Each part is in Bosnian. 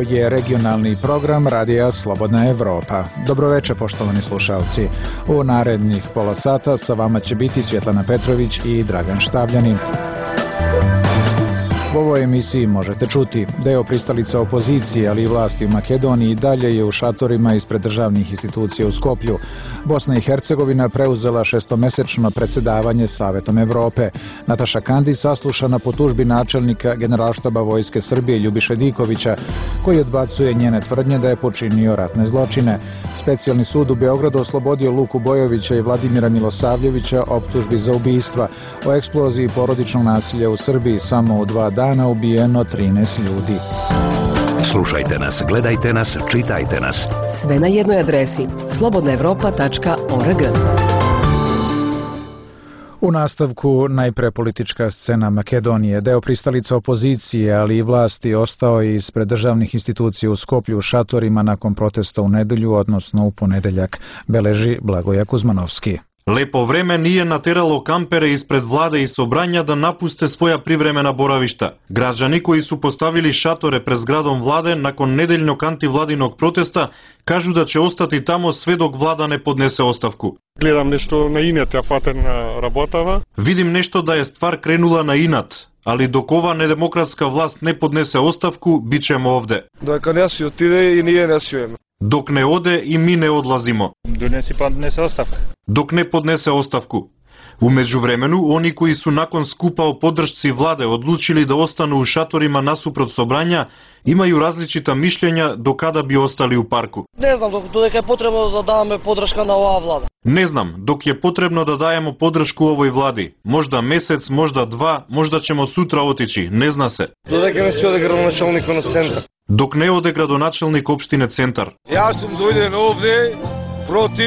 je regionalni program Radija Slobodna Evropa. Dobroveče, poštovani slušalci. U narednih pola sata sa vama će biti Svjetlana Petrović i Dragan Štavljanin. U ovoj emisiji možete čuti deo pristalica opozicije, ali i vlasti u Makedoniji dalje je u šatorima ispred državnih institucija u Skoplju. Bosna i Hercegovina preuzela šestomesečno predsjedavanje Savetom Evrope. Nataša Kandić saslušana po tužbi načelnika Generalštaba Vojske Srbije Ljubiše Dikovića, koji odbacuje njene tvrdnje da je počinio ratne zločine. Specijalni sud u Beogradu oslobodio Luku Bojovića i Vladimira Milosavljevića optužbi za ubistva. O eksploziji porodičnog nasilja u Srbiji samo u 2 dana ubijeno 13 ljudi. Slušajte nas, gledajte nas, čitajte nas. Sve na jednoj adresi slobodnaevropa.org. U nastavku najpre politička scena Makedonije. Deo pristalica opozicije, ali i vlasti ostao je ispred državnih institucija u Skoplju u šatorima nakon protesta u nedelju, odnosno u ponedeljak, beleži Blagoja Kuzmanovski. Lepo vreme nije nateralo кампере ispred vlade i собрања да напусте своја привремена боравишта. Граđани кои су поставили шаторе пред зградом владе након неделјног антивладиног протеста кажу да ќе остати тамо све док влада не поднесе оставку. Гледам нешто на инат, ја фатен работава. Видим нешто да е ствар кренула на инат, али док ова недемократска власт не поднесе оставку, бичемо овде. Дека не си отиде и ние не сиеме. Док не оде и ми не одлазимо. Донеси поднесе оставка. Док не поднесе оставку. У меѓувремену, они кои су након скупа поддршци владе одлучили да остану у шаторима насупрот собрања, имају различита мишљења до када би остали у парку. Не знам, додека е потребно да даваме поддршка на оваа влада. Не знам, док е потребно да дајемо поддршку овој влади. Можда месец, можда 2, можда ćemo сутра отичи, не зна се. Додека не си оде градоначалникот на центар. Док не оде градоначелник општине Центар. Јас сум дојден овде против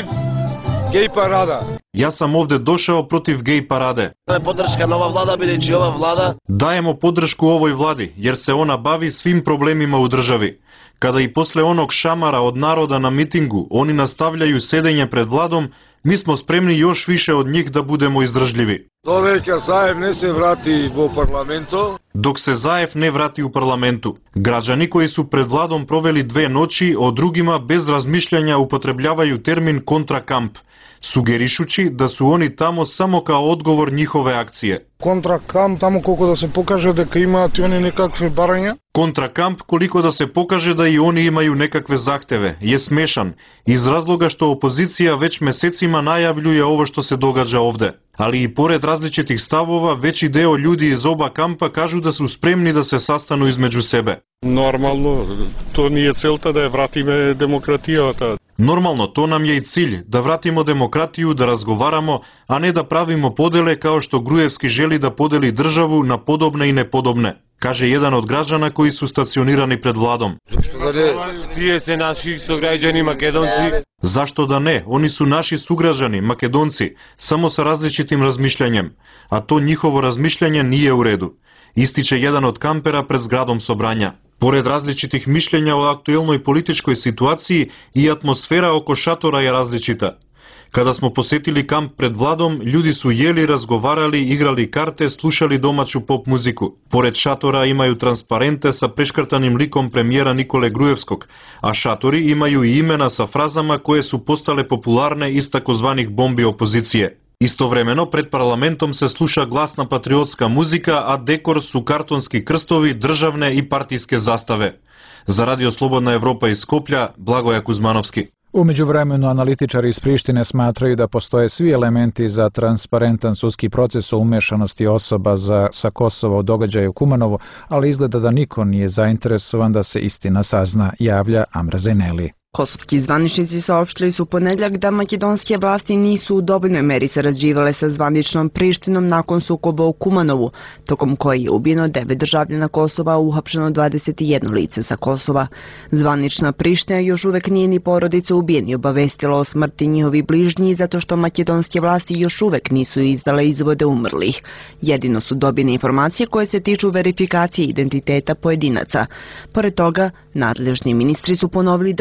геј парада. Јас сам овде дошao против геј параде. Да е поддршка на оваа влада, бидејќи оваа влада Дајемо поддршку овој влади, јер се она бави свим проблемима у држави. Када и после оног шамара од народа на митингу, они настављају седење пред владом, ми смо спремни још више од нив да будемо издржливи. Додека Заев не се врати во парламентот, Док се Заев не врати у парламенту. Граđани кои су пред владом провели 2 ноќи, од другима без размишљања употребљавају термин контракамп, сугеришучи да су они тамо само као одговор njihove акције. контракамп тамо колку да се покаже дека имаат и они некакви барања. Контракамп колико да се покаже да и они имају некакве захтеве, е смешан, из разлога што опозиција веќе месецима најављуе ово што се догаѓа овде. Али и поред различитих ставова, веќи део људи из оба кампа кажу да су спремни да се састану измеѓу себе. Нормално, то ни е целта да ја вратиме демократијата. Нормално, то нам е и cilj, да вратимо демократију, да разговарамо, а не да правимо поделе као што Груевски жели да подели државу на подобне и неподобне, каже еден од граđana кои су стационирани пред владом. Зашто да не? Тие се наши сограѓани македонци. Зашто да не? Они су наши суграđани, македонци, само со различитим размишљањем, а то njihово размишљање nije у реду, истиче еден од кампера пред зградом собрања. Поред различитих мишљења о актуелној политичкој ситуацији и атмосфера око шатора е различита. Када смо посетили камп пред владом, људи су јели, разговарали, играли карте, слушали домачу поп музику. Поред шатора имају транспаренте са прешкртаним ликом премиера Николе Груевског, а шатори имају и имена са фразама кои су постале популарне из такозваних бомби опозиције. Истовремено пред парламентом се слуша гласна патриотска музика, а декор су картонски крстови, државне и партиске заставе. За Радио Слободна Европа из Скопља, Благоја Кузмановски. U međuvremenu analitičari iz Prištine smatraju da postoje svi elementi za transparentan sudski proces o umešanosti osoba sa Kosova u događaju u Kumanovu, ali izgleda da niko nije zainteresovan da se istina sazna, javlja Amra Zeneli. Kosovski zvaničnici saopštili su u ponedjeljak da makedonske vlasti nisu u dovoljnoj meri sarađivale sa zvaničnom Prištinom nakon sukoba u Kumanovu, tokom koji je ubijeno 9 državljana Kosova, a uhapšeno 21 lice sa Kosova. Zvanična Priština još uvek nije ni porodice ubijeni obavestila o smrti njihovi bližnji zato što makedonske vlasti još uvek nisu izdale izvode umrlih. Jedino su dobijene informacije koje se tiču verifikacije identiteta pojedinaca. Pored toga, nadležni ministri su ponovili da nisu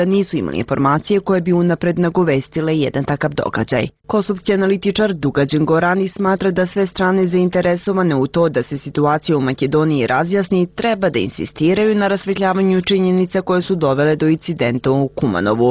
imali informacije koje bi unapred nagovestile jedan takav događaj. Kosovski analitičar Dugađen Gorani smatra da sve strane zainteresovane u to da se situacija u Makedoniji razjasni treba da insistiraju na rasvetljavanju činjenica koje su dovele do incidenta u Kumanovu.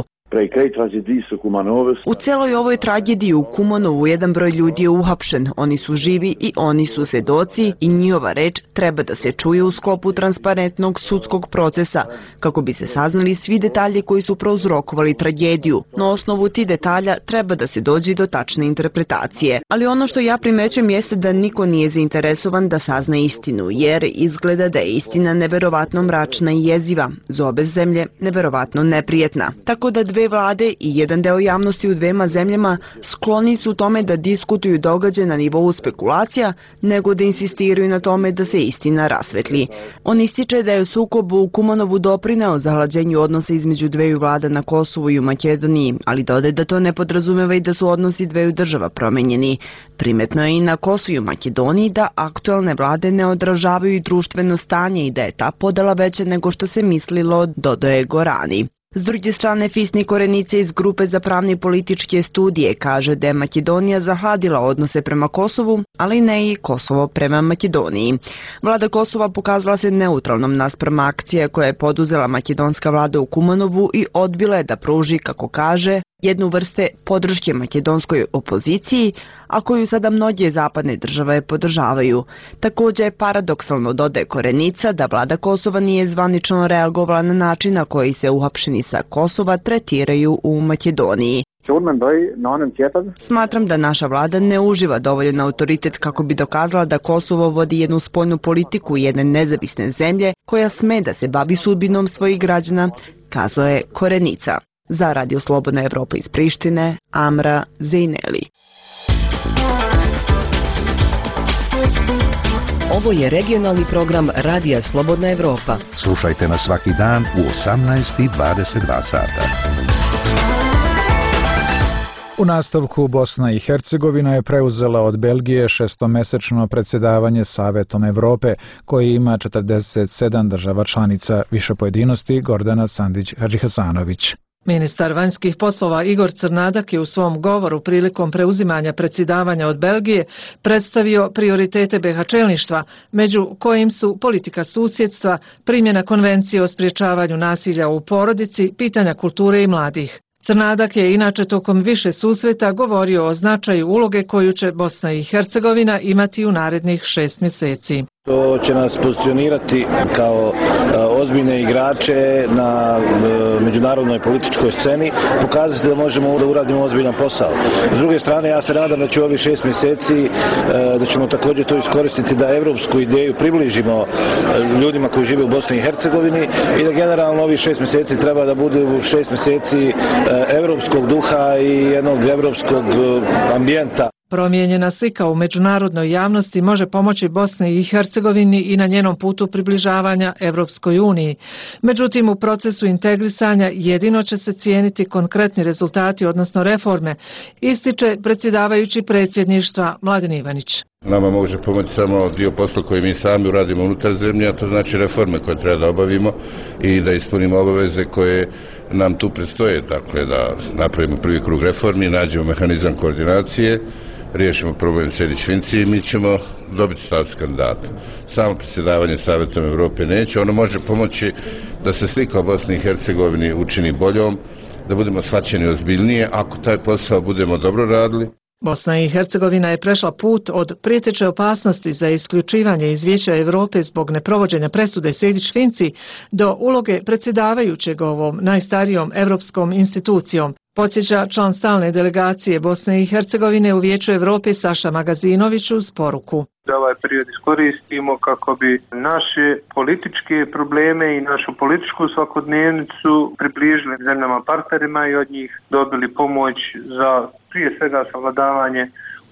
U celoj ovoj tragediji u Kumanovu jedan broj ljudi je uhapšen, oni su živi i oni su svedoci i njihova reč treba da se čuje u sklopu transparentnog sudskog procesa kako bi se saznali svi detalji koji su prouzrokovali tragediju. Na osnovu tih detalja treba da se dođe do tačne interpretacije. Ali ono što ja primećujem jeste da niko nije zainteresovan da sazna istinu, jer izgleda da je istina neverovatno mračna i jeziva, za obe zemlje neverovatno neprijetna. Tako da dve vlade i jedan deo javnosti u dvema zemljama skloni su tome da diskutuju događaje na nivou spekulacija, nego da insistiraju na tome da se istina rasvetli. On ističe da je sukob u Kumanovu doprineo zahlađenju odnosa između dveju vlada na Kosovu i u Makedoniji, ali dodaje da to ne podrazumeva i da su odnosi dveju država promenjeni. Primetno je i na Kosovu i u Makedoniji da aktuelne vlade ne odražavaju društveno stanje i da je ta podela veća nego što se mislilo, dodaje Gorani. S druge strane, Fisni Korenica iz Grupe za pravne i političke studije kaže da je Makedonija zahladila odnose prema Kosovu, ali ne i Kosovo prema Makedoniji. Vlada Kosova pokazala se neutralnom naspram akcije koje je poduzela makedonska vlada u Kumanovu i odbila je da pruži, kako kaže, jednu vrste podrške makedonskoj opoziciji, a koju sada mnoge zapadne države podržavaju. Također je paradoksalno, dodaje Korenica, da vlada Kosova nije zvanično reagovala na način na koji se uhapšeni sa Kosova tretiraju u Makedoniji. Smatram da naša vlada ne uživa dovoljan autoritet kako bi dokazala da Kosovo vodi jednu spoljnu politiku jedne nezavisne zemlje koja sme da se bavi sudbinom svojih građana, kazao je Korenica. Za Radio Slobodna Evropa iz Prištine, Amra Zejneli. Ovo je regionalni program Radija Slobodna Evropa. Slušajte nas svaki dan u 18:22 sata. U nastavku Bosna i Hercegovina je preuzela od Belgije šestomesečno predsjedavanje Savetom Evrope, koji ima 47 država članica. Više pojedinosti Gordana Sandić-Hadžihasanović. Ministar vanjskih poslova Igor Crnadak je u svom govoru prilikom preuzimanja predsjedavanja od Belgije predstavio prioritete BiH čelništva, među kojim su politika susjedstva, primjena konvencije o sprječavanju nasilja u porodici, pitanja kulture i mladih. Crnadak je inače tokom više susreta govorio o značaju uloge koju će Bosna i Hercegovina imati u narednih 6 mjeseci. To će nas pozicionirati kao ozbiljne igrače na međunarodnoj političkoj sceni, pokazati da možemo da uradimo ozbiljan posao. S druge strane, ja se nadam da će ovih 6 mjeseci, da ćemo također to iskoristiti da evropsku ideju približimo ljudima koji žive u Bosni i Hercegovini i da generalno ovih 6 mjeseci treba da bude 6 mjeseci evropskog duha i jednog evropskog ambijenta. Promijenjena slika u međunarodnoj javnosti može pomoći Bosni i Hercegovini i na njenom putu približavanja Evropskoj uniji. Međutim, u procesu integrisanja jedino će se cijeniti konkretni rezultati, odnosno reforme, ističe predsjedavajući predsjedništva Mladen Ivanić. Nama može pomoći samo dio posla koji mi sami uradimo unutar zemlje, a to znači reforme koje treba da obavimo i da ispunimo obaveze koje nam tu predstoje. Dakle, da napravimo prvi krug reformi, nađemo mehanizam koordinacije, riješimo problem Sejdić-Finci i mi ćemo dobiti status kandidata. Samo predsjedavanje Savetom Evrope neće, ono može pomoći da se slika o Bosni i Hercegovini učini boljom, da budemo shvaćeni ozbiljnije, ako taj posao budemo dobro radili. Bosna i Hercegovina je prešla put od prijeteće opasnosti za isključivanje iz Vijeća Evrope zbog neprovođenja presude Sejdić-Finci do uloge predsjedavajućeg ovom najstarijom evropskom institucijom. Podsjeća član stalne delegacije Bosne i Hercegovine u Vijeću Evrope Saša Magazinović uz poruku. Da ovaj period iskoristimo kako bi naše političke probleme i našu političku svakodnevnicu približili zemljama partnerima i od njih dobili pomoć za prije svega savladavanje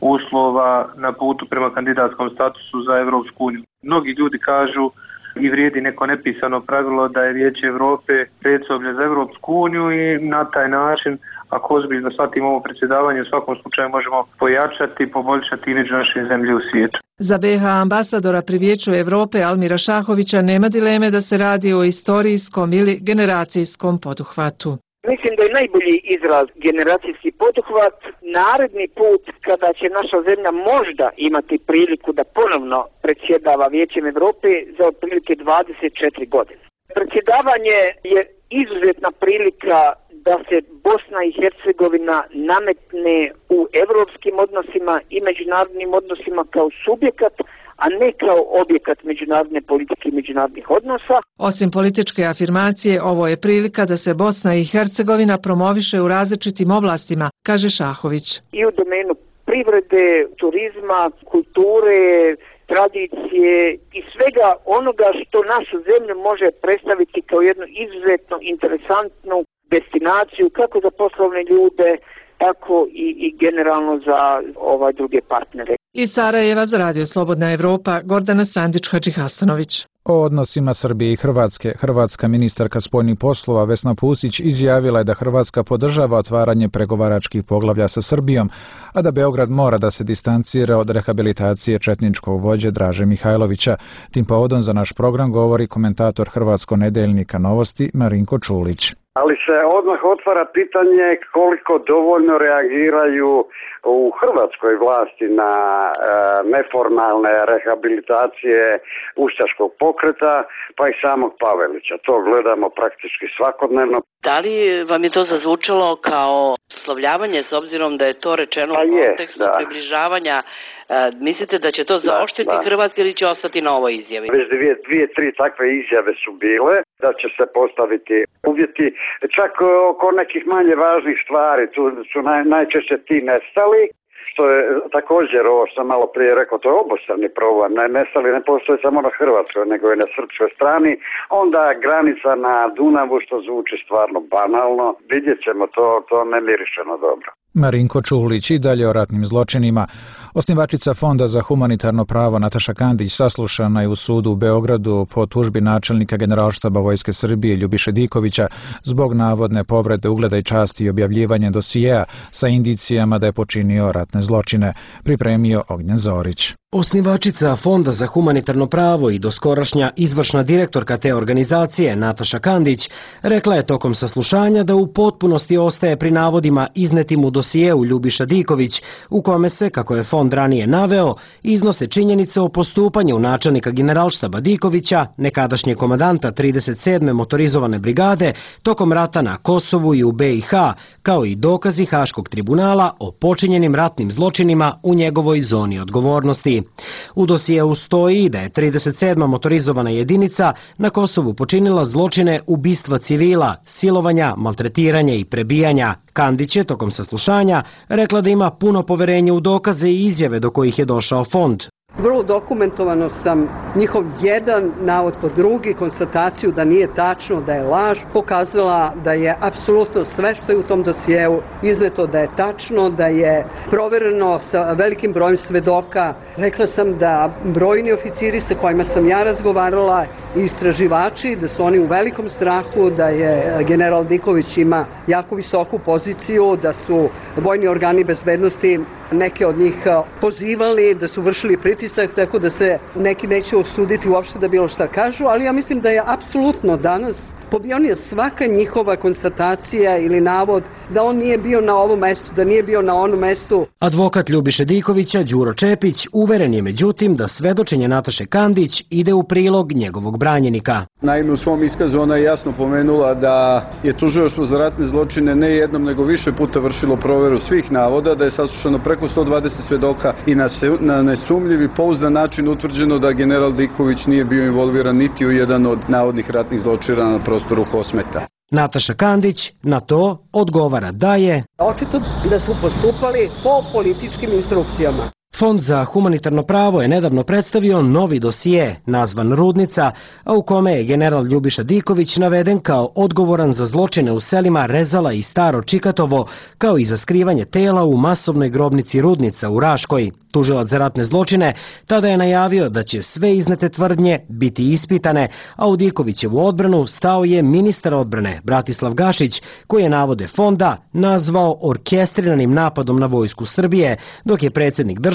uslova na putu prema kandidatskom statusu za Evropsku uniju. Mnogi ljudi kažu i vrijedi neko nepisano pravilo da je Vijeće Evrope predsoblje za Evropsku uniju i na taj način, ako ozbiljno shvatimo ovo predsjedavanje, u svakom slučaju možemo pojačati, poboljšati imidž naše zemlje u svijetu. Za BiH ambasadora pri Vijeću Evrope Almira Šahovića nema dileme da se radi o istorijskom ili generacijskom poduhvatu. Mislim da je najbolji izraz generacijski poduhvat. Naredni put kada će naša zemlja možda imati priliku da ponovno predsjedava Vijećem Evrope za otprilike 24 godine. Predsjedavanje je izuzetna prilika da se Bosna i Hercegovina nametne u evropskim odnosima i međunarodnim odnosima kao subjekat, a ne kao objekat međunarodne politike i međunarodnih odnosa. Osim političke afirmacije, ovo je prilika da se Bosna i Hercegovina promoviše u različitim oblastima, kaže Šahović. I u domenu privrede, turizma, kulture, tradicije i svega onoga što našu zemlju može predstaviti kao jednu izuzetno interesantnu destinaciju kako za poslovne ljude, tako i generalno za druge partnere. Iz Sarajeva za Radio Slobodna Evropa, Gordana Sandić-Hadžihastanović. O odnosima Srbije i Hrvatske, hrvatska ministarka spoljnih poslova Vesna Pusić izjavila je da Hrvatska podržava otvaranje pregovaračkih poglavlja sa Srbijom, a da Beograd mora da se distancira od rehabilitacije četničkog vođe Draže Mihajlovića. Tim povodom za naš program govori komentator Hrvatskog nedeljnika Novosti Marinko Čulić. Ali se odmah otvara pitanje koliko dovoljno reagiraju u hrvatskoj vlasti na neformalne rehabilitacije ustaškog pokreta, pa i samog Pavelića. To gledamo praktički svakodnevno. Da li vam je to zazvučalo kao oslovljavanje s obzirom da je to rečeno u kontekstu približavanja? Mislite da će to zaoštriti Hrvatske ili će ostati na ovoj izjavi? Već dvije, tri takve izjave su bile, da će se postaviti uvjeti. Čak oko nekih manje važnih stvari, tu su najčešće ti nestali, što je također ovo što sam malo prije rekao, to je obostrani problem. Nestali ne postoje samo na Hrvatskoj, nego i na srpskoj strani. Onda granica na Dunavu, što zvuči stvarno banalno, vidjet ćemo, to ne mirišeno dobro. Marinko Čulić i dalje o ratnim zločinima. Osnivačica Fonda za humanitarno pravo Nataša Kandić saslušana je u sudu u Beogradu po tužbi načelnika Generalštaba Vojske Srbije Ljubiše Dikovića zbog navodne povrede ugleda i časti i objavljivanja dosijeja sa indicijama da je počinio ratne zločine, pripremio Ognjen Zorić. Osnivačica Fonda za humanitarno pravo i doskorašnja izvršna direktorka te organizacije Nataša Kandić rekla je tokom saslušanja da u potpunosti ostaje pri navodima iznetim u dosijeu Ljubiša Diković, u kome se, kako je fond ranije naveo, iznose činjenice o postupanju načelnika Generalštaba Dikovića, nekadašnjeg komandanta 37. motorizovane brigade, tokom rata na Kosovu i u BiH, kao i dokazi Haškog tribunala o počinjenim ratnim zločinima u njegovoj zoni odgovornosti. U dosijeu stoji da je 37. motorizovana jedinica na Kosovu počinila zločine ubistva civila, silovanja, maltretiranja i prebijanja. Kandić je tokom saslušanja rekla da ima puno poverenje u dokaze i izjave do kojih je došao fond. Vrlo dokumentovano sam njihov jedan navod po drugi, konstataciju da nije tačno, da je laž, pokazala da je apsolutno sve što je u tom dosijeu izneto da je tačno, da je provereno sa velikim brojem svedoka. Rekla sam da brojni oficiri sa kojima sam ja razgovarala i istraživači, da su oni u velikom strahu, da je general Diković ima jako visoku poziciju, da su vojni organi bezbednosti neke od njih pozivali, da su vršili pritisak, tako da se neki neće osuditi uopšte da bilo šta kažu, ali ja mislim da je apsolutno danas pobijena svaka njihova konstatacija ili navod da on nije bio na ovom mestu, da nije bio na onom mestu. Advokat Ljubiše Dikovića, Đuro Čepić, uveren je međutim da svedočenje Nataše Kandić ide u prilog njegovog branjenika. Naime, u svom iskazu ona je jasno pomenula da je tužilaštvo za ratne zločine ne jednom nego više puta vršilo proveru svih navoda, da je saslušano preko 120 svedoka i na nesumljiv i pouzdan način utvrđeno da general Diković nije bio involviran niti u jedan od navodnih ratnih zločina na prostoru Kosmeta. Nataša Kandić na to odgovara da je očito da su postupali po političkim instrukcijama. Fond za humanitarno pravo je nedavno predstavio novi dosije, nazvan Rudnica, a u kome je general Ljubiša Diković naveden kao odgovoran za zločine u selima Rezala i Staro Čikatovo, kao i za skrivanje tela u masovnoj grobnici Rudnica u Raškoj. Tužilac za ratne zločine tada je najavio da će sve iznete tvrdnje biti ispitane, a u Dikovićevu odbranu stao je ministar odbrane Bratislav Gašić, koji je navode fonda nazvao orkestriranim napadom na vojsku Srbije, dok je predsjednik države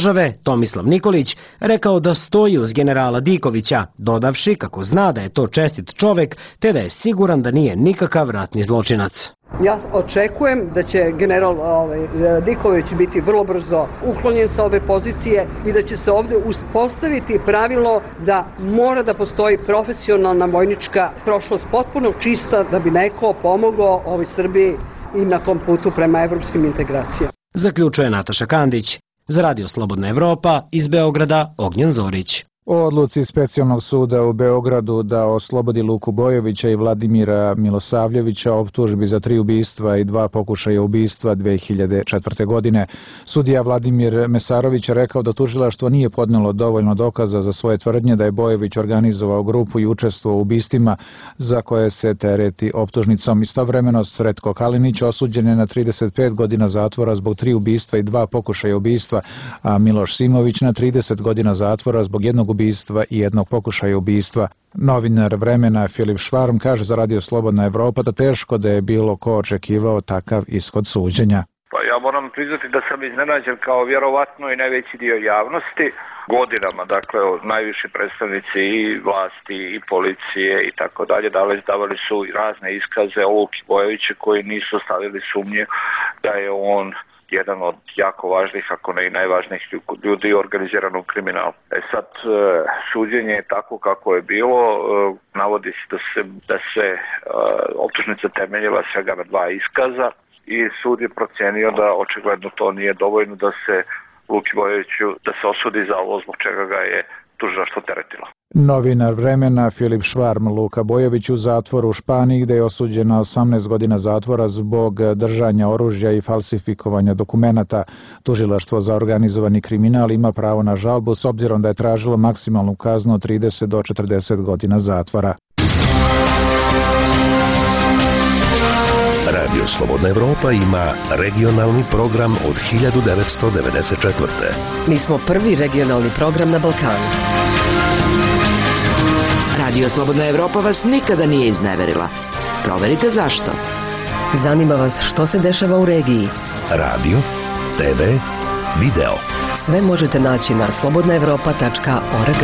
države, Tomislav Nikolić, rekao da stoji uz generala Dikovića, dodavši kako zna da je to čestit čovek, te da je siguran da nije nikakav ratni zločinac. Ja očekujem da će general Diković biti vrlo brzo uklonjen sa ove pozicije i da će se ovde uspostaviti pravilo da mora da postoji profesionalna vojnička prošlost potpuno čista da bi neko pomogao ovoj Srbiji i na tom putu prema evropskim integracijama. Zaključuje Nataša Kandić. Za Radio Slobodna Evropa iz Beograda Ognjen Zorić. O odluci Specijalnog suda u Beogradu da oslobodi Luku Bojovića i Vladimira Milosavljevića optužbi za 3 ubistva i 2 pokušaja ubistva 2004. godine. Sudija Vladimir Mesarović je rekao da tužilaštvo nije podnelo dovoljno dokaza za svoje tvrdnje da je Bojović organizovao grupu i učestvovao u ubistvima za koje se tereti optužnicom. Istovremeno Sretko Kalinić osuđen je na 35 godina zatvora zbog 3 ubistva i 2 pokušaja ubistva, a Miloš Simović na 30 godina zatvora zbog 1 ubistva i 1 pokušaja ubistva. Novinar Vremena Filip Švarm kaže za Radio Slobodna Evropa da teško da je bilo ko očekivao takav ishod suđenja. Pa ja moram priznati da sam iznenađen kao vjerovatno i najveći dio javnosti godinama, dakle najviši predstavnici i vlasti i policije i tako dalje davali su razne iskaze o Luki Bojoviću koji nisu stavili sumnje da je on jedan od jako važnih, ako ne i najvažnijih ljudi u organiziranom kriminalu. Sad, suđenje je tako kako je bilo, navodi se da se optužnica temeljila svega na 2 iskaza i sud je procenio da očigledno to nije dovoljno da se Luki Bojoviću, da se osudi za ovo zbog čega ga je tužilaštvo teretilo. Novinar Vremena Filip Švarm, Luka Bojović u zatvoru u Španiji gde je osuđen na 18 godina zatvora zbog držanja oružja i falsifikovanja dokumenata. Tužilaštvo za organizovani kriminal ima pravo na žalbu s obzirom da je tražilo maksimalnu kaznu od 30 do 40 godina zatvora. Radio Slobodna Evropa ima regionalni program od 1994. Mi smo prvi regionalni program na Balkanu. Radio Slobodna Evropa vas nikada nije izneverila. Proverite zašto. Zanima vas što se dešava u regiji. Radio, TV, video. Sve možete naći na slobodnaevropa.org.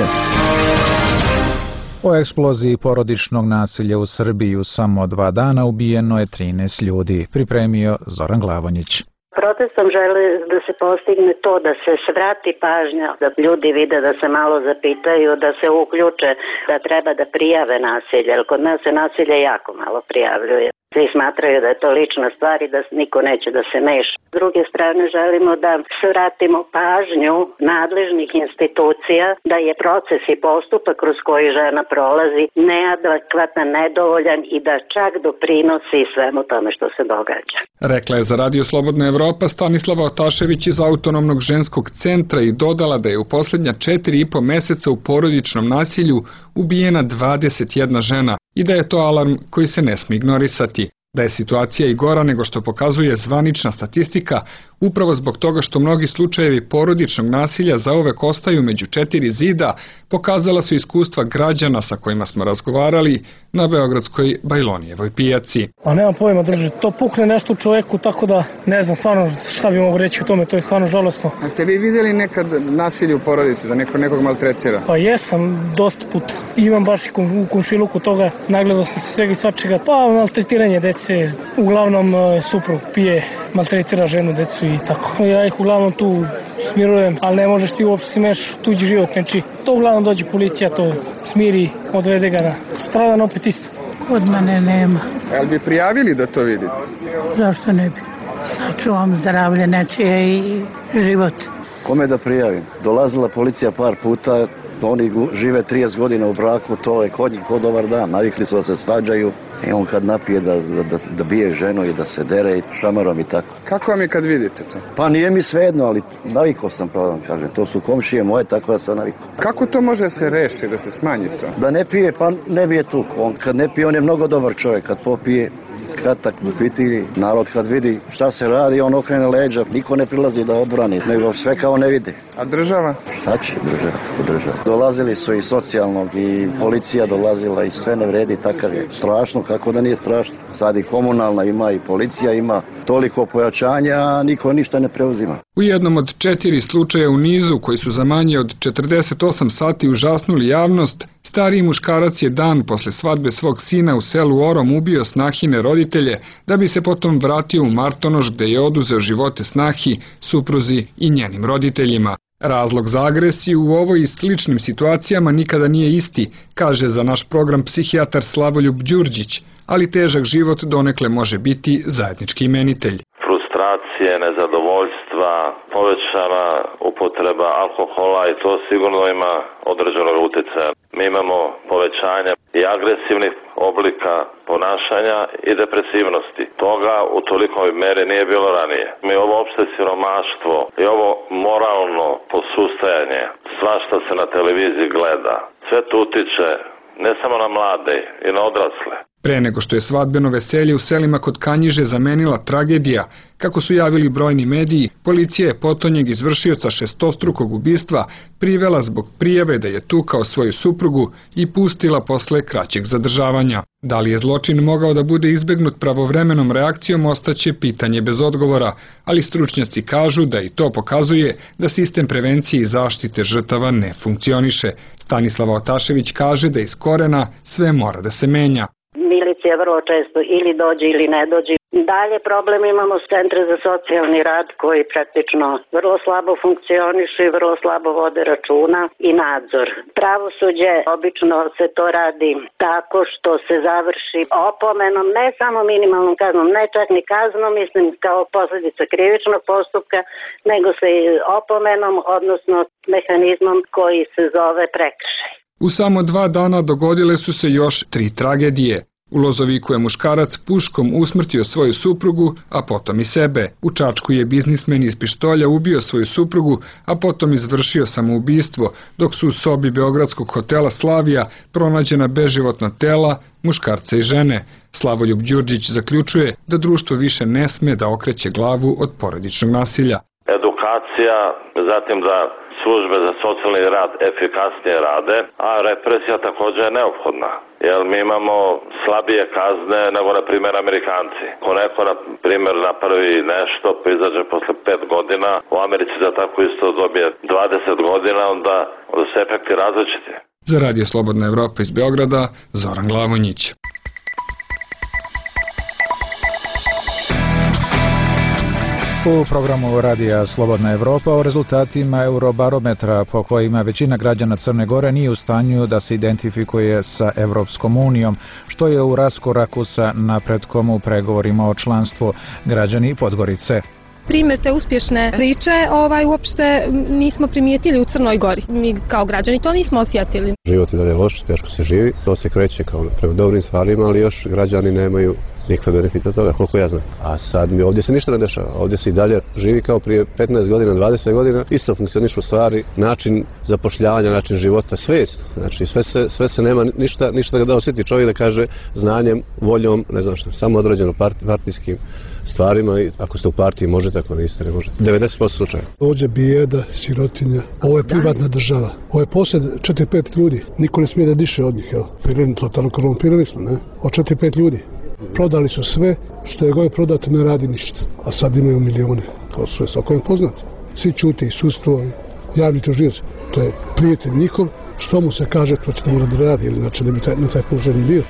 O eksploziji porodičnog nasilja u Srbiji u samo 2 dana ubijeno je 13 ljudi. Pripremio Zoran Glavonjić. Protestom žele da se postigne to da se svrati pažnja, da ljudi vide, da se malo zapitaju, da se uključe, da treba da prijave nasilje, jer kod nas se nasilje jako malo prijavljuje. Svi smatraju da je to lična stvar i da niko neće da se meša. S druge strane želimo da svratimo pažnju nadležnih institucija da je proces i postupak kroz koji žena prolazi neadekvatan, nedovoljan i da čak doprinosi svemu tome što se događa. Rekla je za Radio Slobodna Evropa Stanislava Otašević iz Autonomnog ženskog centra i dodala da je u poslednja 4,5 meseca u porodičnom nasilju ubijena 21 žena i da je to alarm koji se ne smije ignorisati. Da je situacija i gora nego što pokazuje zvanična statistika, upravo zbog toga što mnogi slučajevi porodičnog nasilja zauvek ostaju među 4 zida, pokazala su iskustva građana sa kojima smo razgovarali na beogradskoj Bajlonijevoj pijaci. A nemam pojma, druže, to pukne nešto u čoveku, tako da ne znam stvarno šta bi mogu reći o tome, to je stvarno žalostno. A ste vi vidjeli nekad nasilje u porodici, da neko nekog maltretira? Pa jesam, dosta puta. Imam baš u komšiluku toga, nagledao sam se svega i svačega, pa maltretiranje dece, uglavnom suprug pije, maltretira ženu, decu i tako. Ja ih uglavnom tu smirujem, ali ne možeš ti uopšte smeš tuđi život, znači to uglavnom dođe policija, to smiri, odvede ga na stradan opet isto. Od mene nema. Jel bi prijavili da to vidite? Zašto ne bi? Sačuvam zdravlje nečije i život. Kome da prijavim? Dolazila policija par puta, oni žive 30 godina u braku, to je kod njih ko dobar dan, navikli su da se svađaju i on kad napije da bije ženu i da se dere šamarom i tako. Kako vam je kad vidite to? Pa nije mi svejedno, ali navikao sam, pravo vam kažem, to su komšije moje, tako da sam navikao. Kako to može se reši, da se smanji to? Da ne pije, pa ne bije tu. Kad ne pije, on je mnogo dobar čovjek, kad popije, kratak, upiti. Narod kad vidi šta se radi, on okrene leđa, niko ne prilazi da odbrani, nego sve kao ne vide. A država? Šta će država? Dolazili su i socijalnog i policija dolazila i sve ne vredi, takav je. Strašno, kako da nije strašno. Sad i komunalna ima i policija ima toliko pojačanja, a niko ništa ne preuzima. U jednom od 4 slučaja u nizu koji su za manje od 48 sati užasnuli javnost, stariji muškarac je dan posle svadbe svog sina u selu Orom ubio snahine roditelje da bi se potom vratio u Martonoš gde je oduzeo živote snahi, supruzi i njenim roditeljima. Razlog za agresiju u ovoj i sličnim situacijama nikada nije isti, kaže za naš program psihijatar Slavoljub Đurđić, ali težak život donekle može biti zajednički imenitelj. Frustracije, nezadovoljstva, povećana upotreba alkohola i to sigurno ima određenog utjecaja. Mi imamo povećanje i agresivnih oblika ponašanja i depresivnosti. Toga u tolikoj meri nije bilo ranije. Mi ovo opšte siromaštvo i ovo moralno posustajanje, svašta se na televiziji gleda, sve to utiče ne samo na mlade i na odrasle. Pre nego što je svadbeno veselje u selima kod Kanjiže zamenila tragedija, kako su javili brojni mediji, policija je potonjeg izvršioca šestostrukog ubistva privela zbog prijave da je tukao svoju suprugu i pustila posle kraćeg zadržavanja. Da li je zločin mogao da bude izbegnut pravovremenom reakcijom ostaće pitanje bez odgovora, ali stručnjaci kažu da i to pokazuje da sistem prevencije i zaštite žrtava ne funkcioniše. Stanislava Otašević kaže da iz korena sve mora da se menja. Milicija vrlo često ili dođe ili ne dođe. Dalje problem imamo centre za socijalni rad koji praktično vrlo slabo funkcionišu i vrlo slabo vode računa i nadzor. Pravosuđe obično se to radi tako što se završi opomenom, ne samo minimalnom kaznom, ne čak ni kaznom, mislim kao posljedica krivičnog postupka, nego se i opomenom, odnosno mehanizmom koji se zove prekršaj. U samo 2 dana dogodile su se još 3 tragedije. U Lozoviku je muškarac puškom usmrtio svoju suprugu, a potom i sebe. U Čačku je biznismen iz pištolja ubio svoju suprugu, a potom izvršio samoubistvo, dok su u sobi beogradskog hotela Slavija pronađena beživotna tela muškarca i žene. Slavoljub Đurđić zaključuje da društvo više ne sme da okreće glavu od porodičnog nasilja. Edukacija, zatim da službe za socijalni rad efikasnije rade, a represija također je neophodna. Jer mi imamo slabije kazne nego, na primjer, Amerikanci. Ako neko, na primjer, napravi nešto, pa izađe posle 5 godina, u Americi da tako isto dobije 20 godina, onda su efekti različiti. Za Radio Slobodna Evropa iz Beograda, Zoran Glavonjić. U programu Radija Slobodna Evropa o rezultatima Eurobarometra po kojima većina građana Crne Gore nije u stanju da se identifikuje sa Evropskom unijom, što je u raskoraku sa napretkom u pregovorima o članstvu. Građani Podgorice. Primjer te uspješne priče uopšte nismo primijetili u Crnoj Gori. Mi kao građani to nismo osjetili. Život je dalje loš, teško se živi, to se kreće kao prema dobrim stvarima, ali još građani nemaju nikakve benefite od toga, koliko ja znam. A sad mi ovdje se ništa ne dešava, ovdje se i dalje živi kao prije 15 godina, 20 godina, isto funkcionišu stvari, način zapošljavanja, način života, svijest. Znači sve se nema ništa da osjeti čovjek da kaže znanjem, voljom, ne znam što, samo određeno partijskim stvarima i ako ste u partiji možete, ako niste ne možete. 90% slučaja. Ovdje bijeda, sirotinja, ovo je privatna država. Ovo je posjed 4-5 ljudi, niko ne smije da diše od njih, totalno korumpirani smo, ne? Od 4-5 ljudi. Prodali su sve, što je god prodato ne radi ništa, a sad imaju milijone, kao što je svakom poznat. Svi čuti i sudstvo, javni tužioci, to je prijatelj njihov, što mu se kaže, to će da mora da radi, ili znači da bi na taj položaj bio.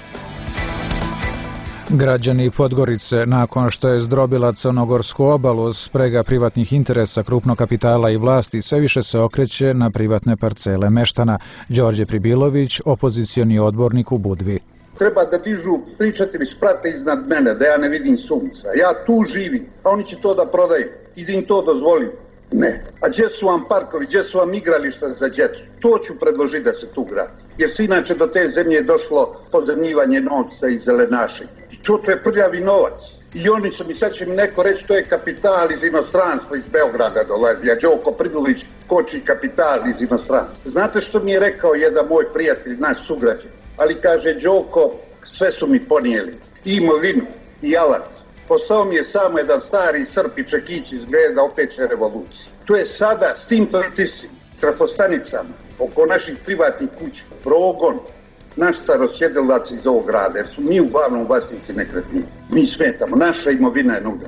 Građani Podgorice, nakon što je zdrobila crnogorsku obalu sprega privatnih interesa, krupnog kapitala i vlasti, sve više se okreće na privatne parcele meštana. Đorđe Pribilović, opozicioni odbornik u Budvi. Treba da dižu 3-4 sprate iznad mene, da ja ne vidim sunca. Ja tu živim, a oni će to da prodaju i da im to dozvolim. Ne. A gdje su vam parkovi, gdje su vam igrališta za djecu? To ću predložiti da se tu gradi. Jer se inače do te zemlje je došlo pozemljivanje novca i zelenaši. I to je prljavi novac. I oni su mi, sad će mi neko reći, to je kapital iz inostranstva, iz Beograda dolazi. A Đoko Pridulić koči kapital iz inostranstva. Znate što mi je rekao jedan moj prijatelj, naš sugrađan? Ali kaže, Đoko, sve su mi ponijeli. I imovinu, i alat. Postao mi je samo jedan stari Srp i Čekić izgleda opet će revolucija. To je sada s tim pritiscima, trafostanicama, oko naših privatnih kuća, progon, naš starosjedilac iz ovog grada, jer su mi uglavnom vlasnici nekretnine. Mi smetamo, naša imovina je nuda.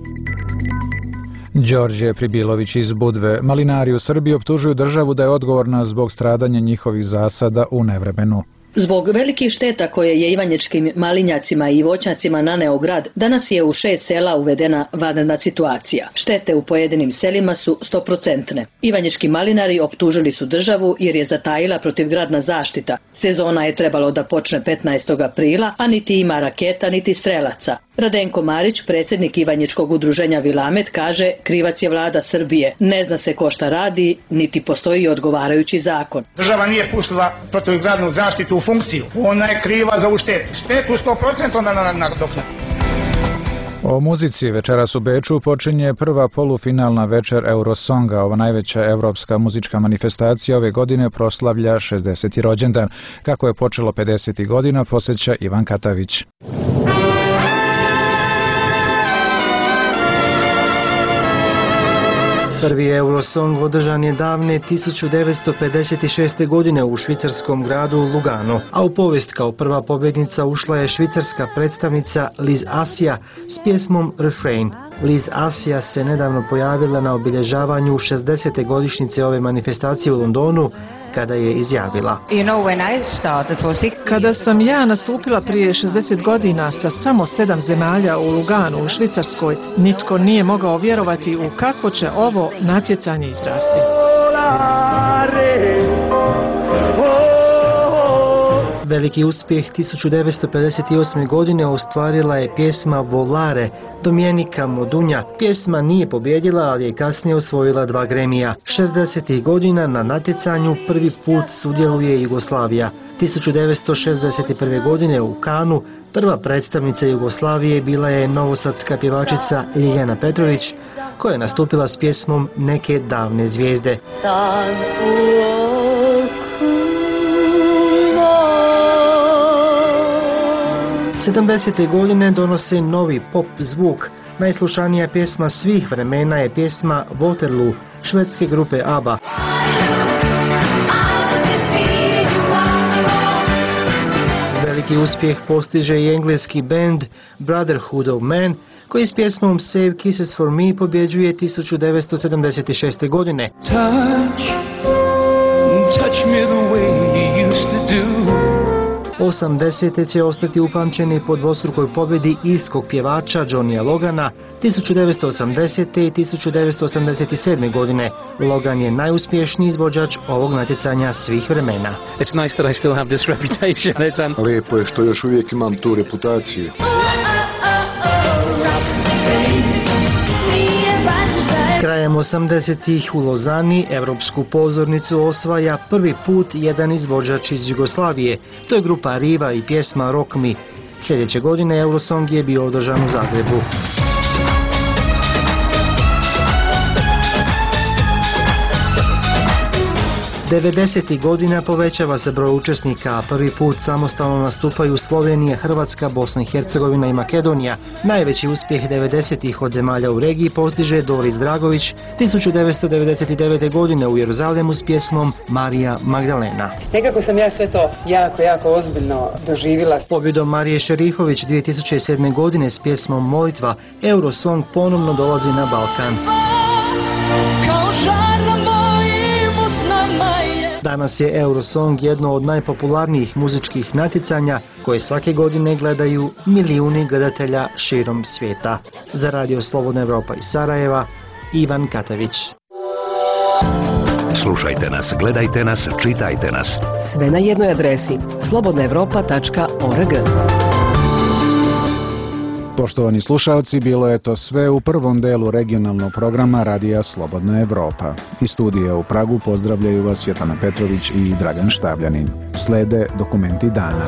Đorđe Pribilović iz Budve. Malinari u Srbiji optužuju državu da je odgovorna zbog stradanja njihovih zasada u nevremenu. Zbog velikih šteta koje je ivanjičkim malinjacima i voćnjacima naneo grad, danas je u 6 sela uvedena vanredna situacija. Štete u pojedinim selima su 100%. Ivanjički malinari optužili su državu jer je zatajila protivgradna zaštita. Sezona je trebalo da počne 15. aprila, a niti ima raketa, niti strelaca. Radenko Marić, predsjednik Ivanjičkog udruženja Vilamet, kaže krivac je vlada Srbije. Ne zna se ko šta radi, niti postoji odgovarajući zakon. Država nije pustila protivgradnu zaštitu u funkciju. Ona je kriva za ovu štetu. Štetu 100% ona nadoknadi. O muzici večeras u Beču počinje prva polufinalna večer Eurosonga. Ova najveća evropska muzička manifestacija ove godine proslavlja 60. rođendan. Kako je počelo 50. godina, posjeća Ivan Katavić. Prvi Eurosong održan je davne 1956. godine u švicarskom gradu Lugano, a u povijest kao prva pobjednica ušla je švicarska predstavnica Liz Assia s pjesmom Refrain. Liz Assia se nedavno pojavila na obilježavanju 60. godišnjice ove manifestacije u Londonu, kada je izjavila: Kada sam ja nastupila prije 60 godina sa samo 7 zemalja u Luganu u Švicarskoj, nitko nije mogao vjerovati u kako će ovo natjecanje izrasti. Veliki uspjeh 1958. godine ostvarila je pjesma Volare Domenica Modugna. Pjesma nije pobjedila, ali je kasnije osvojila 2 Gramija. 60. godina na natjecanju prvi put sudjeluje Jugoslavija. 1961. godine u Kanu prva predstavnica Jugoslavije bila je novosadska pjevačica Ljiljana Petrović, koja je nastupila s pjesmom Neke davne zvijezde. 70. godine donose novi pop zvuk. Najslušanija pjesma svih vremena je pjesma Waterloo švedske grupe ABBA. Veliki uspjeh postiže i engleski band Brotherhood of Man, koji s pjesmom Save Kisses for Me pobjeđuje 1976. godine. Touch me the way you used to do. 80. će ostati upamćeni po dvostrukoj pobjedi irskog pjevača Johnnya Logana 1980. i 1987. godine. Logan je najuspješniji izvođač ovog natjecanja svih vremena. Lijepo je što još uvijek imam tu reputaciju. Krajem 80-ih u Lozani evropsku pozornicu osvaja prvi put jedan izvođač iz Jugoslavije. To je grupa Riva i pjesma Rock Me. Sljedeće godine Eurosong je bio održan u Zagrebu. 90. godina povećava se broj učesnika, a prvi put samostalno nastupaju Slovenija, Hrvatska, Bosna i Hercegovina i Makedonija. Najveći uspjeh 90-ih od zemalja u regiji postiže Doris Dragović 1999. godine u Jeruzalemu s pjesmom Marija Magdalena. Nekako sam ja sve to jako ozbiljno doživjela. Pobjedom Marije Šerifović 2007. godine s pjesmom Molitva, Eurosong ponovno dolazi na Balkan. Danas je Eurosong jedno od najpopularnijih muzičkih natjecanja koje svake godine gledaju milijuni gledatelja širom svijeta. Za Radio Slobodna Evropa iz Sarajeva, Ivan Katavić. Slušajte nas, gledajte nas, čitajte nas. Sve na jednoj adresi slobodnaevropa.org. Poštovani slušalci, bilo je to sve u prvom delu regionalnog programa Radija Slobodna Evropa. Iz studija u Pragu pozdravljaju vas Svetlana Petrović i Dragan Štavljanin. Slede dokumenti dana.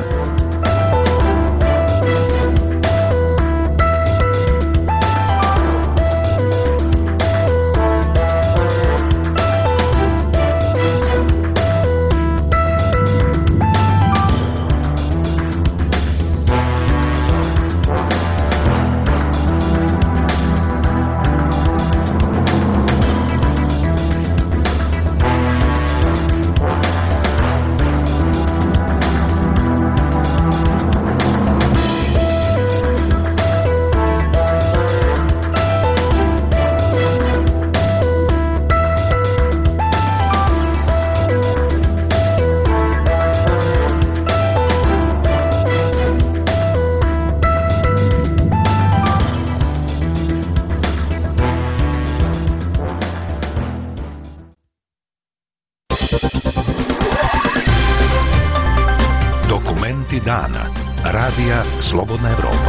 dana. Radija Slobodna Evropa.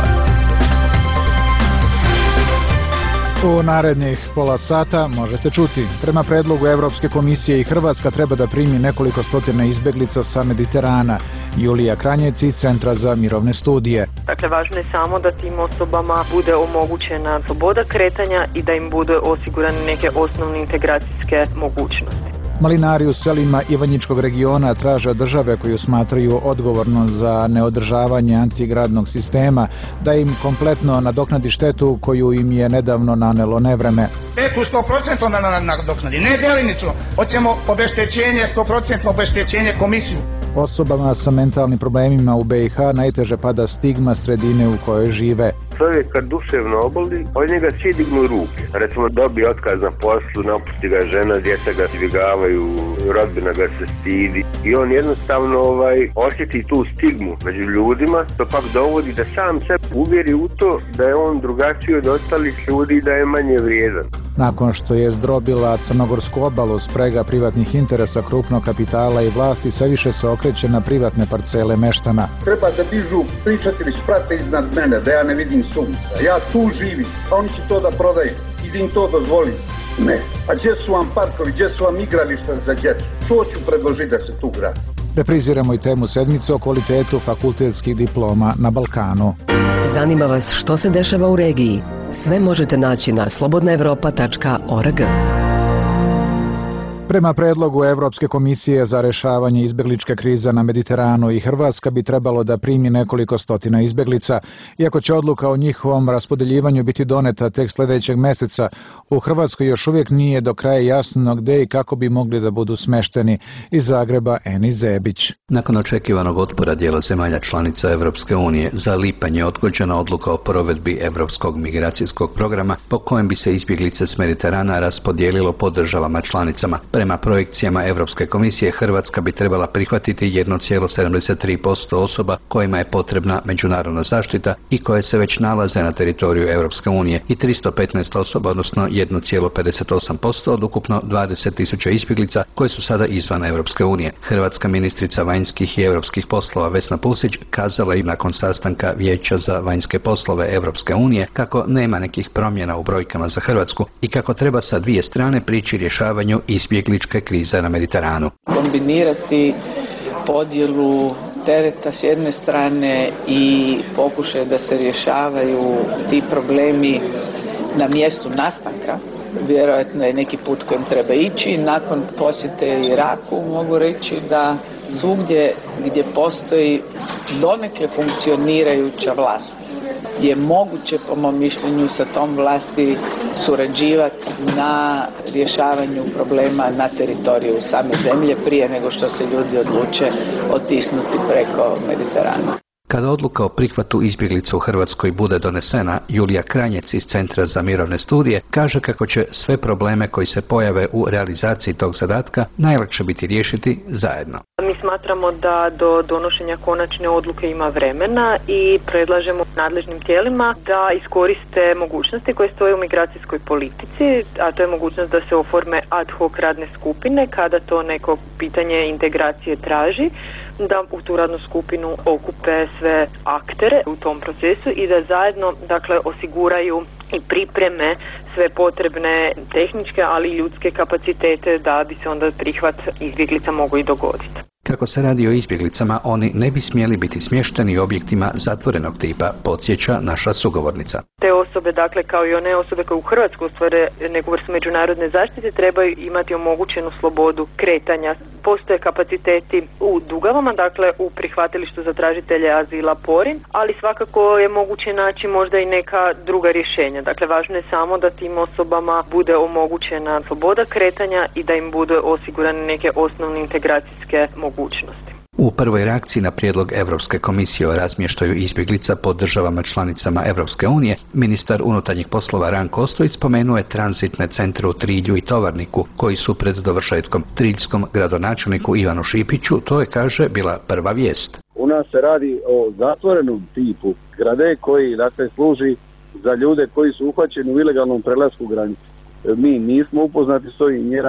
U narednih pola sata možete čuti. Prema predlogu Evropske komisije i Hrvatska treba da primi nekoliko stotina izbeglica sa Mediterana. Julija Kranjec iz Centra za mirovne studije. Dakle, važno je samo da tim osobama bude omogućena sloboda kretanja i da im bude osigurane neke osnovne integracijske mogućnosti. Malinari u selima Ivanjičkog regiona traže od države koju smatraju odgovornom za neodržavanje antigradnog sistema da im kompletno nadoknadi štetu koju im je nedavno nanelo nevreme. Štetu 100% nadoknadi, ne delinicu. Hoćemo obeštećenje, 100% obeštećenje komisiju. Osobama sa mentalnim problemima u BiH najteže pada stigma sredine u kojoj žive. Čovjek kad duševno oboli, od njega svi dignu ruke. Recimo dobije otkaz na poslu, napusti ga žena, djeca ga izbjegavaju, rodbina ga se stidi i on jednostavno osjeti tu stigmu među ljudima, to pak dovodi da sam sebe uvjeri u to da je on drugačiji od ostalih ljudi i da je manje vrijedan. Nakon što je zdrobila Crnogorsku obalu, sprega privatnih interesa krupnog kapitala i vlasti sve više se okreće na privatne parcele meštana. Treba da dižu 3-4 sprate iznad mene, da ja ne vidim sunca. Ja tu živim, a oni će to da prodaju. I im to dozvoli. Ne. A gdje su vam parkovi, gdje su vam igrališta za djecu? To ću predložiti da se tu gradi. Repriziramo i temu sedmice o kvalitetu fakultetskih diploma na Balkanu. Zanima vas što se dešava u regiji? Sve možete naći na slobodnaevropa.org. Prema predlogu Evropske komisije za rešavanje izbegličke krize na Mediteranu i Hrvatska bi trebalo da primi nekoliko stotina izbeglica, iako će odluka o njihovom raspodeljivanju biti doneta tek sljedećeg meseca. U Hrvatskoj još uvijek nije do kraja jasno gde i kako bi mogli da budu smešteni. Iz Zagreba Eni Zebić. Nakon očekivanog otpora dijela zemalja članica Evropske unije, za lipanj je odgođena odluka o provedbi Evropskog migracijskog programa po kojem bi se izbjeglice s Mediterana raspodijelilo po državama članicama. Prema projekcijama Europske komisije, Hrvatska bi trebala prihvatiti 1,73% osoba kojima je potrebna međunarodna zaštita i koje se već nalaze na teritoriju Europske unije i 315 osoba, odnosno 1,58% od ukupno 20.000 izbjeglica koje su sada izvan Europske unije. Hrvatska ministrica vanjskih i europskih poslova Vesna Pusić kazala i nakon sastanka Vijeća za vanjske poslove Europske unije kako nema nekih promjena u brojkama za Hrvatsku i kako treba sa dvije strane prići rješavanju izbjegličke krize na Mediteranu. Kombinirati podjelu tereta s jedne strane i pokušaj da se rješavaju ti problemi na mjestu nastanka, vjerojatno je neki put kojim treba ići. Nakon posjete Iraku mogu reći da svugdje gdje postoji donekle funkcionirajuća vlast je moguće, po mom mišljenju, sa tom vlasti surađivati na rješavanju problema na teritoriju same zemlje prije nego što se ljudi odluče otisnuti preko Mediterana. Kada odluka o prihvatu izbjeglica u Hrvatskoj bude donesena, Julija Kranjec iz Centra za mirovne studije kaže kako će sve probleme koji se pojave u realizaciji tog zadatka najlakše biti riješiti zajedno. Mi smatramo da do donošenja konačne odluke ima vremena i predlažemo nadležnim tijelima da iskoriste mogućnosti koje stoje u migracijskoj politici, a to je mogućnost da se oforme ad hoc radne skupine kada to neko pitanje integracije traži, da u tu radnu skupinu okupe sve aktere u tom procesu i da zajedno osiguraju i pripreme sve potrebne tehničke, ali i ljudske kapacitete da bi se onda prihvat izbjeglica mogao i dogoditi. Kako se radi o izbjeglicama, oni ne bi smjeli biti smješteni u objektima zatvorenog tipa, podsjeća naša sugovornica. Te osobe, kao i one osobe koje u Hrvatskoj ostvare neku vrstu međunarodne zaštite, trebaju imati omogućenu slobodu kretanja. Postoje kapaciteti u Dugavama, u prihvatilištu za tražitelje azila Porin, ali svakako je moguće naći možda i neka druga rješenja. Važno je samo da tim osobama bude omogućena sloboda kretanja i da im bude osigurane neke osnovne integracijske mogućnosti. U prvoj reakciji na prijedlog Europske komisije o razmještaju izbjeglica po državama članicama Europske unije, ministar unutarnjih poslova Ranko Ostojić spomenuo je tranzitne centre u Trilju i Tovarniku, koji su pred dovršetkom. Triljskom gradonačelniku Ivanu Šipiću to je, kaže, bila prva vijest. U nas se radi o zatvorenom tipu zgrade koji služi za ljude koji su uhvaćeni u ilegalnom prelasku granice. Mi nismo upoznati s ovim mjerama,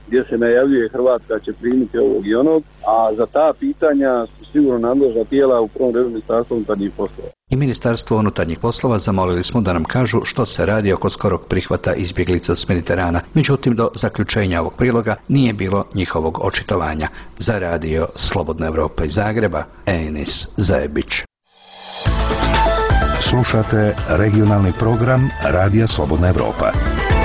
gdje se najavljuje Hrvatska će primiti ovog i onog, a za ta pitanja su sigurno nadležna tijela, u prvom redu Ministarstvo unutarnjih poslova. I Ministarstvo unutarnjih poslova zamolili smo da nam kažu što se radi oko skorog prihvata izbjeglica s Mediterana. Međutim, do zaključenja ovog priloga nije bilo njihovog očitovanja. Za radio Slobodna Evropa iz Zagreba, Enis Zajebić. Slušate regionalni program Radija Slobodna Evropa.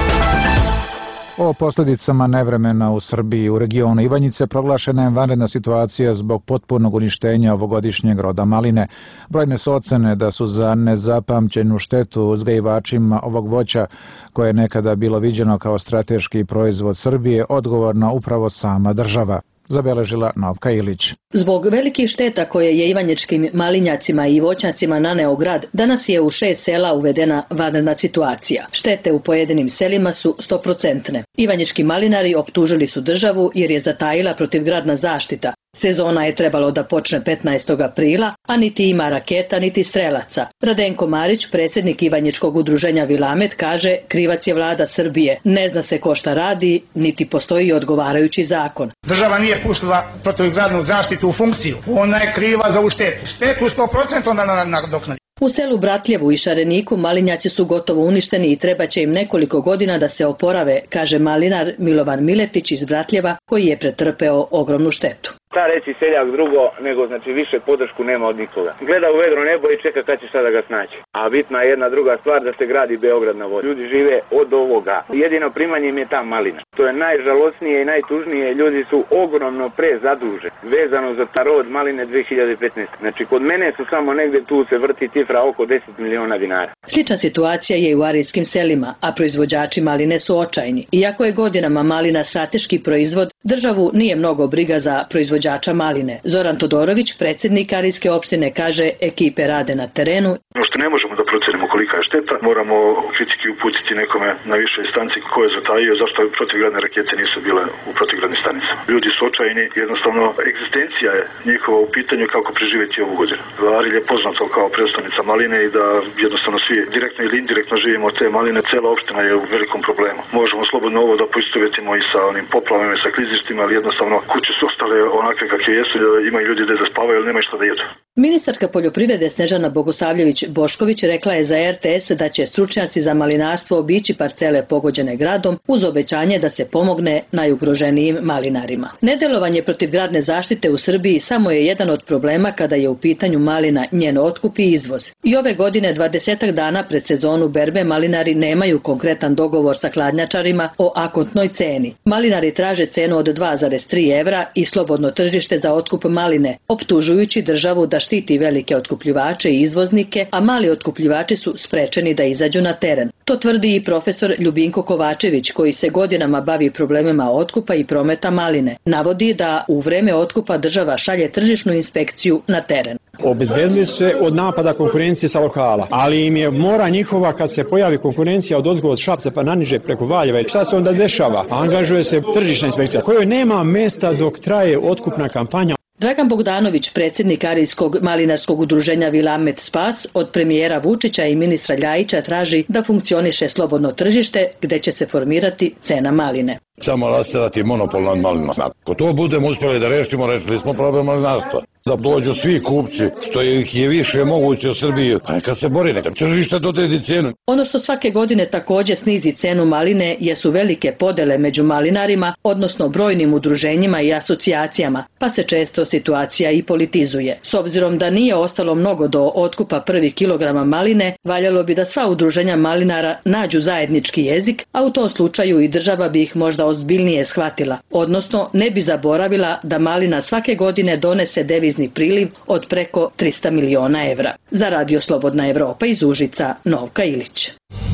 O posljedicama nevremena u Srbiji i u regionu Ivanjice proglašena je vanredna situacija zbog potpunog uništenja ovogodišnjeg roda maline. Brojne su ocene da su za nezapamćenu štetu uzgajivačima ovog voća, koje je nekada bilo viđeno kao strateški proizvod Srbije, odgovorna upravo sama država, zabeležila Novka Ilić. Zbog velikih šteta koje je ivanjičkim malinjacima i voćnjacima naneo grad, danas je u 6 sela uvedena vanredna situacija. Štete u pojedinim selima su 100%. Ivanjički malinari optužili su državu jer je zatajila protivgradna zaštita. Sezona je trebalo da počne 15. aprila, a niti ima raketa, niti strelaca. Radenko Marić, predsjednik Ivanjičkog udruženja Vilamet, kaže krivac je vlada Srbije. Ne zna se ko šta radi, niti postoji odgovarajući zakon. Država nije pustila protivgradnu zaštitu u funkciju. Ona je kriva za ovu štetu. Štetu 100% onda nadoknadi. U selu Bratljevu i Šareniku malinjaci su gotovo uništeni i treba će im nekoliko godina da se oporave, kaže malinar Milovan Miletić iz Bratljeva, koji je pretrpeo ogromnu štetu. Šta reći seljak drugo, nego znači više podršku nema od nikoga. Gleda u vedro nebo i čeka kad će šta da ga snaći. A bitna je jedna druga stvar, da se gradi Beograd na vodi. Ljudi žive od ovoga. Jedino primanje im je ta malina. To je najžalosnije i najtužnije. Ljudi su ogromno prezaduženi. Vezano za tarod maline 2015. Znači kod mene su samo negdje tu se vrti cifra oko 10 miliona dinara. Slična situacija je i u arijskim selima, a proizvođači maline su očajni. Iako je godinama malina strateški proizvod, državu nije mnogo briga za proizvođača maline. Zoran Todorović, predsjednik arijske opštine, kaže ekipe rade na terenu. Što ne možemo da procenimo kolika je šteta, moramo kritički uputiti nekome na višoj instanci ko je zatajio, zašto protivgradne rakete nisu bile u protivgradnim stanicama. Ljudi su očajni, jednostavno egzistencija je njihova u pitanju kako preživjeti ovu godinu. Arilj je poznato kao predstavnica maline i da jednostavno svi direktno ili indirektno živimo od te maline, cela opština je u velikom problemu. Možemo slobodno ovo da poistovjetimo i sa onim poplavama i sa klizištima, ali jednostavno kuće su ostale onakve kakve jesu, imaju ljudi da spavaju, ali nemaju šta da jedu. Ministarka poljoprivrede Snežana Bogosavljević-Bošković rekla je za RTS da će stručnjaci za malinarstvo obići parcele pogođene gradom uz obećanje da se pomogne najugroženijim malinarima. Nedelovanje protivgradne zaštite u Srbiji samo je jedan od problema kada je u pitanju malina, njen otkup i izvoz. I ove godine 20 dana pred sezonu berbe malinari nemaju konkretan dogovor sa hladnjačarima o akontnoj ceni. Malinari traže cenu od 2,3 evra i slobodno tržište za otkup maline, optužujući državu da štiti velike otkupljivače i izvoznike, a mali otkupljivači su sprečeni da izađu na teren. To tvrdi i profesor Ljubinko Kovačević, koji se godinama bavi problemima otkupa i prometa maline. Navodi da u vreme otkupa država šalje tržišnu inspekciju na teren. Obezbedili se od napada konkurencije sa lokala, ali im je mora njihova kad se pojavi konkurencija odozgo od Šapca pa naniže preko Valjeva. Šta se onda dešava? Angažuje se tržišna inspekcija kojoj nema mesta dok traje otkupna kampanja. Dragan Bogdanović, predsjednik arijskog malinarskog udruženja Vilamet Spas, od premijera Vučića i ministra Ljajića traži da funkcioniše slobodno tržište gdje će se formirati cena maline. Samo rasterati monopol nad malinama. Ako to budemo uspjeli da rešimo, rešili smo problem malinarstva. Da dođu svi kupci, što ih je više moguće u Srbiji, pa neka se bori, neka tržište dodredi cenu. Ono što svake godine također snizi cenu maline jesu velike podele među malinarima, odnosno brojnim udruženjima i asocijacijama, pa se često situacija i politizuje. S obzirom da nije ostalo mnogo do otkupa prvih kilograma maline, valjalo bi da sva udruženja malinara nađu zajednički jezik, a u tom slučaju i država bi ih možda ozbiljnije shvatila, odnosno ne bi zaboravila da malina svake godine donese devizni priliv od preko 300 miliona evra. Za Radio Slobodna Evropa iz Užica, Novka Ilić.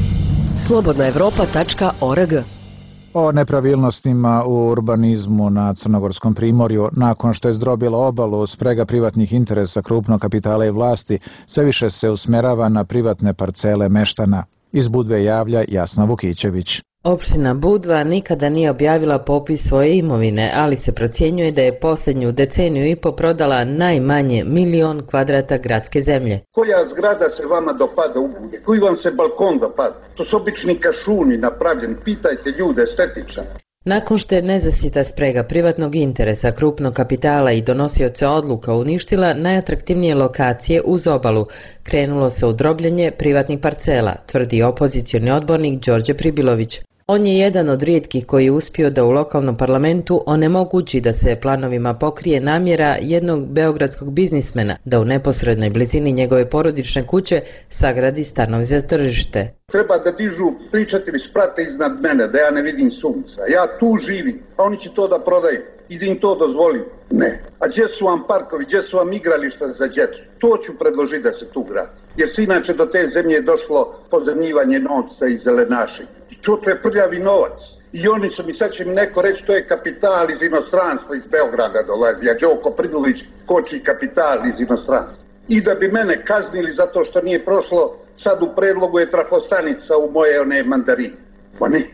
slobodnaevropa.org. O nepravilnostima u urbanizmu na Crnogorskom primorju, nakon što je zdrobila obalu sprega privatnih interesa krupnog kapitala i vlasti, sve više se usmerava na privatne parcele meštana. Iz Budve javlja Jasna Vukićević. Opština Budva nikada nije objavila popis svoje imovine, ali se procjenjuje da je posljednju deceniju i po prodala najmanje 1.000.000 kvadrata gradske zemlje. Koja zgrada se vama dopada u Budvi? Koji vam se balkon dopada? To su obični kašuni napravljeni, pitajte ljude estetičan. Nakon što je nezasita sprega privatnog interesa, krupnog kapitala i donosioca odluka uništila najatraktivnije lokacije uz obalu, krenulo se u drobljenje privatnih parcela, tvrdi opozicioni odbornik Đorđe Pribilović. On je jedan od rijetkih koji je uspio da u lokalnom parlamentu onemogući da se planovima pokrije namjera jednog beogradskog biznismena da u neposrednoj blizini njegove porodične kuće sagradi stanove za tržište. Treba da dižu 3-4 sprate iznad mene, da ja ne vidim sunca. Ja tu živim, a oni će to da prodaju. I da im to dozvolim? Ne. A gdje su vam parkovi, gdje su vam igrališta za djecu? To ću predložiti da se tu gradi. Jer se inače do te zemlje je došlo pozemljivanje novca i zelenašenja. To je prljavi novac. I oni su mi, sad će mi neko reći, to je kapital iz inostranstva, iz Beograda dolazi. A Đoko Pridulić koči kapital iz inostranstva. I da bi mene kaznili zato što nije prošlo, sad u predlogu je trafostanica u moje one mandarine. Pa ne,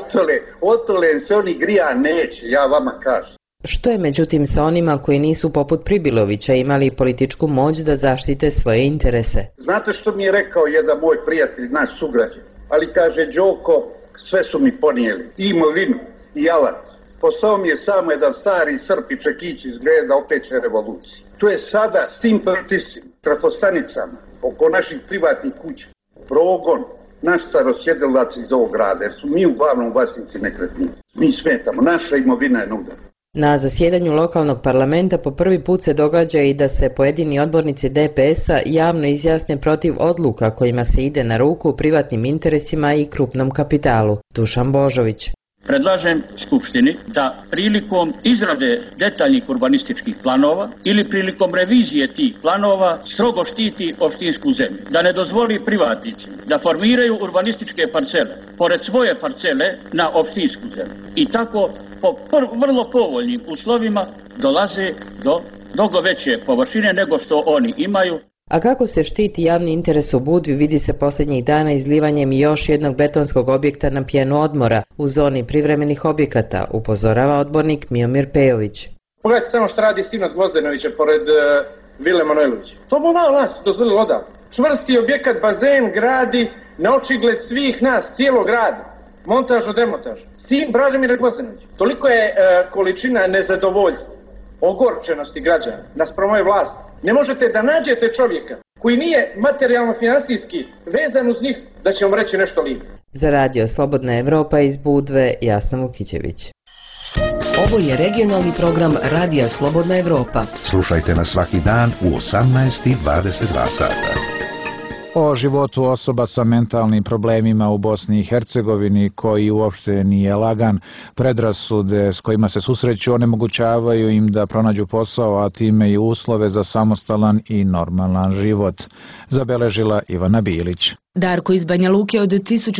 otole se oni grija neće, ja vama kažem. Što je međutim sa onima koji nisu poput Pribilovića imali političku moć da zaštite svoje interese? Znate što mi je rekao jedan moj prijatelj, naš sugrađan? Ali kaže, Đoko, sve su mi ponijeli, i imovinu, i alat. Postao mi je samo jedan stari Srp i Čekić izgleda opet će revoluciji. To je sada s tim pritiscima, trafostanicama, oko naših privatnih kuća, progon, naš starosjedilac iz ovog grada, jer su mi uglavnom vlasnici nekretnina. Mi smetamo, naša imovina je na udaru. Na zasjedanju lokalnog parlamenta po prvi put se događa i da se pojedini odbornici DPS-a javno izjasne protiv odluka kojima se ide na ruku privatnim interesima i krupnom kapitalu. Dušan Božović. Predlažem Skupštini da prilikom izrade detaljnih urbanističkih planova ili prilikom revizije tih planova strogo štiti opštinsku zemlju. Da ne dozvoli privatnicima da formiraju urbanističke parcele pored svoje parcele na opštinsku zemlju. I tako po vrlo povoljnim uslovima dolaze do mnogo veće površine nego što oni imaju. A kako se štiti javni interes u Budvi vidi se posljednjih dana izlivanjem još jednog betonskog objekta na pjenu odmora u zoni privremenih objekata, upozorava odbornik Miomir Pejović. Pogledajte samo što radi sin od Gvozdenovića pored Vile Manojlovića. To bi malo nas dozvolilo odavno. Čvrsti objekat, bazen gradi na očigled svih nas, cijelog grada. Montažo, demontažo. Sin Branimira Gvozdenovića. Toliko je količina nezadovoljstva, ogorčenosti građana naspram ove vlasti. Ne možete da nađete čovjeka koji nije materijalno-finansijski vezan uz njih da će vam reći nešto lijepo. Za radio Slobodna Evropa iz Budve, Jasna Vukićević. Ovo je regionalni program Radija Slobodna Evropa. Slušajte nas svaki dan u 18:22 sata. O životu osoba sa mentalnim problemima u Bosni i Hercegovini, koji uopšte nije lagan, predrasude s kojima se susreću onemogućavaju im da pronađu posao, a time i uslove za samostalan i normalan život, zabeležila Ivana Bilić. Darko iz Banja Luke od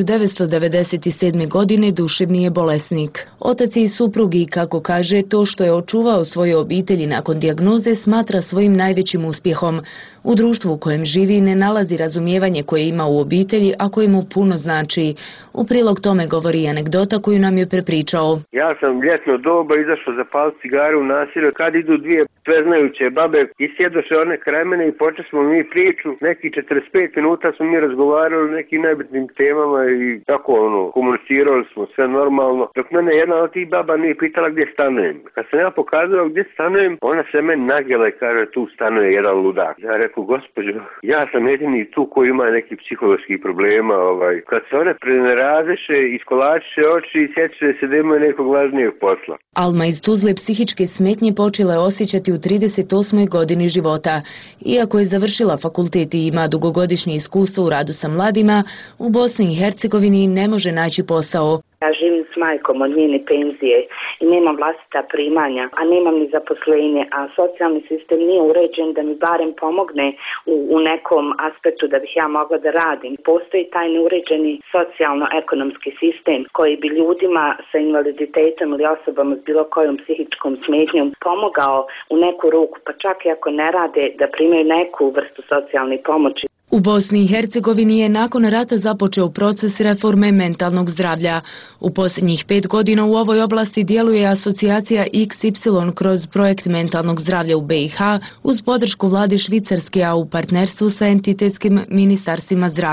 1997. godine duševni je bolesnik. Otac i suprugi, kako kaže, to što je očuvao svoje obitelji nakon dijagnoze smatra svojim najvećim uspjehom. U društvu u kojem živi ne nalazi razumijevanje koje ima u obitelji, a koje mu puno znači. U prilog tome govori i anegdota koju nam je prepričao. Ja sam ljetno doba izašao zapaliti cigaru u nasilju, kad idu dvije sveznajuće babe i sjedoše one kraj mene i počeli smo mi priču. Neki 45 minuta smo mi razgovarali o nekim najbitnim temama i tako komunicirali smo sve normalno. Dok mene jedna od tih baba nije pitala gdje stanujem. Kad sam ja pokazao gdje stanujem, ona se meni nagjela i kaže tu stanuje jedan ludak. Ja rekao, gospođo, ja sam jedini tu koji ima neki psiholoških problema. Kad se one prenerazeše, iskolačiše oči i sjećaše se da imaju nekog važnijeg posla. Alma iz Tuzle psihičke smetnje počela je osjećati u 38. godini života. Iako je završila fakultet i ima dugogodišnje iskustvo u radu sa mladima, u Bosni i Hercegovini ne može naći posao. Ja živim s majkom od njene penzije i nemam vlastita primanja, a nemam ni zaposlenje, a socijalni sistem nije uređen da mi barem pomogne u nekom aspektu da bih ja mogla da radim. Postoji taj neuređeni socijalno-ekonomski sistem koji bi ljudima sa invaliditetom ili osobama s bilo kojom psihičkom smetnjom pomogao u neku ruku, pa čak i ako ne rade, da primaju neku vrstu socijalne pomoći. U Bosni i Hercegovini je nakon rata započeo proces reforme mentalnog zdravlja. U posljednjih 5 godina u ovoj oblasti djeluje asocijacija XY kroz projekt mentalnog zdravlja u BiH uz podršku vlade Švicarske, a u partnerstvu sa entitetskim ministarstvima zdravlja.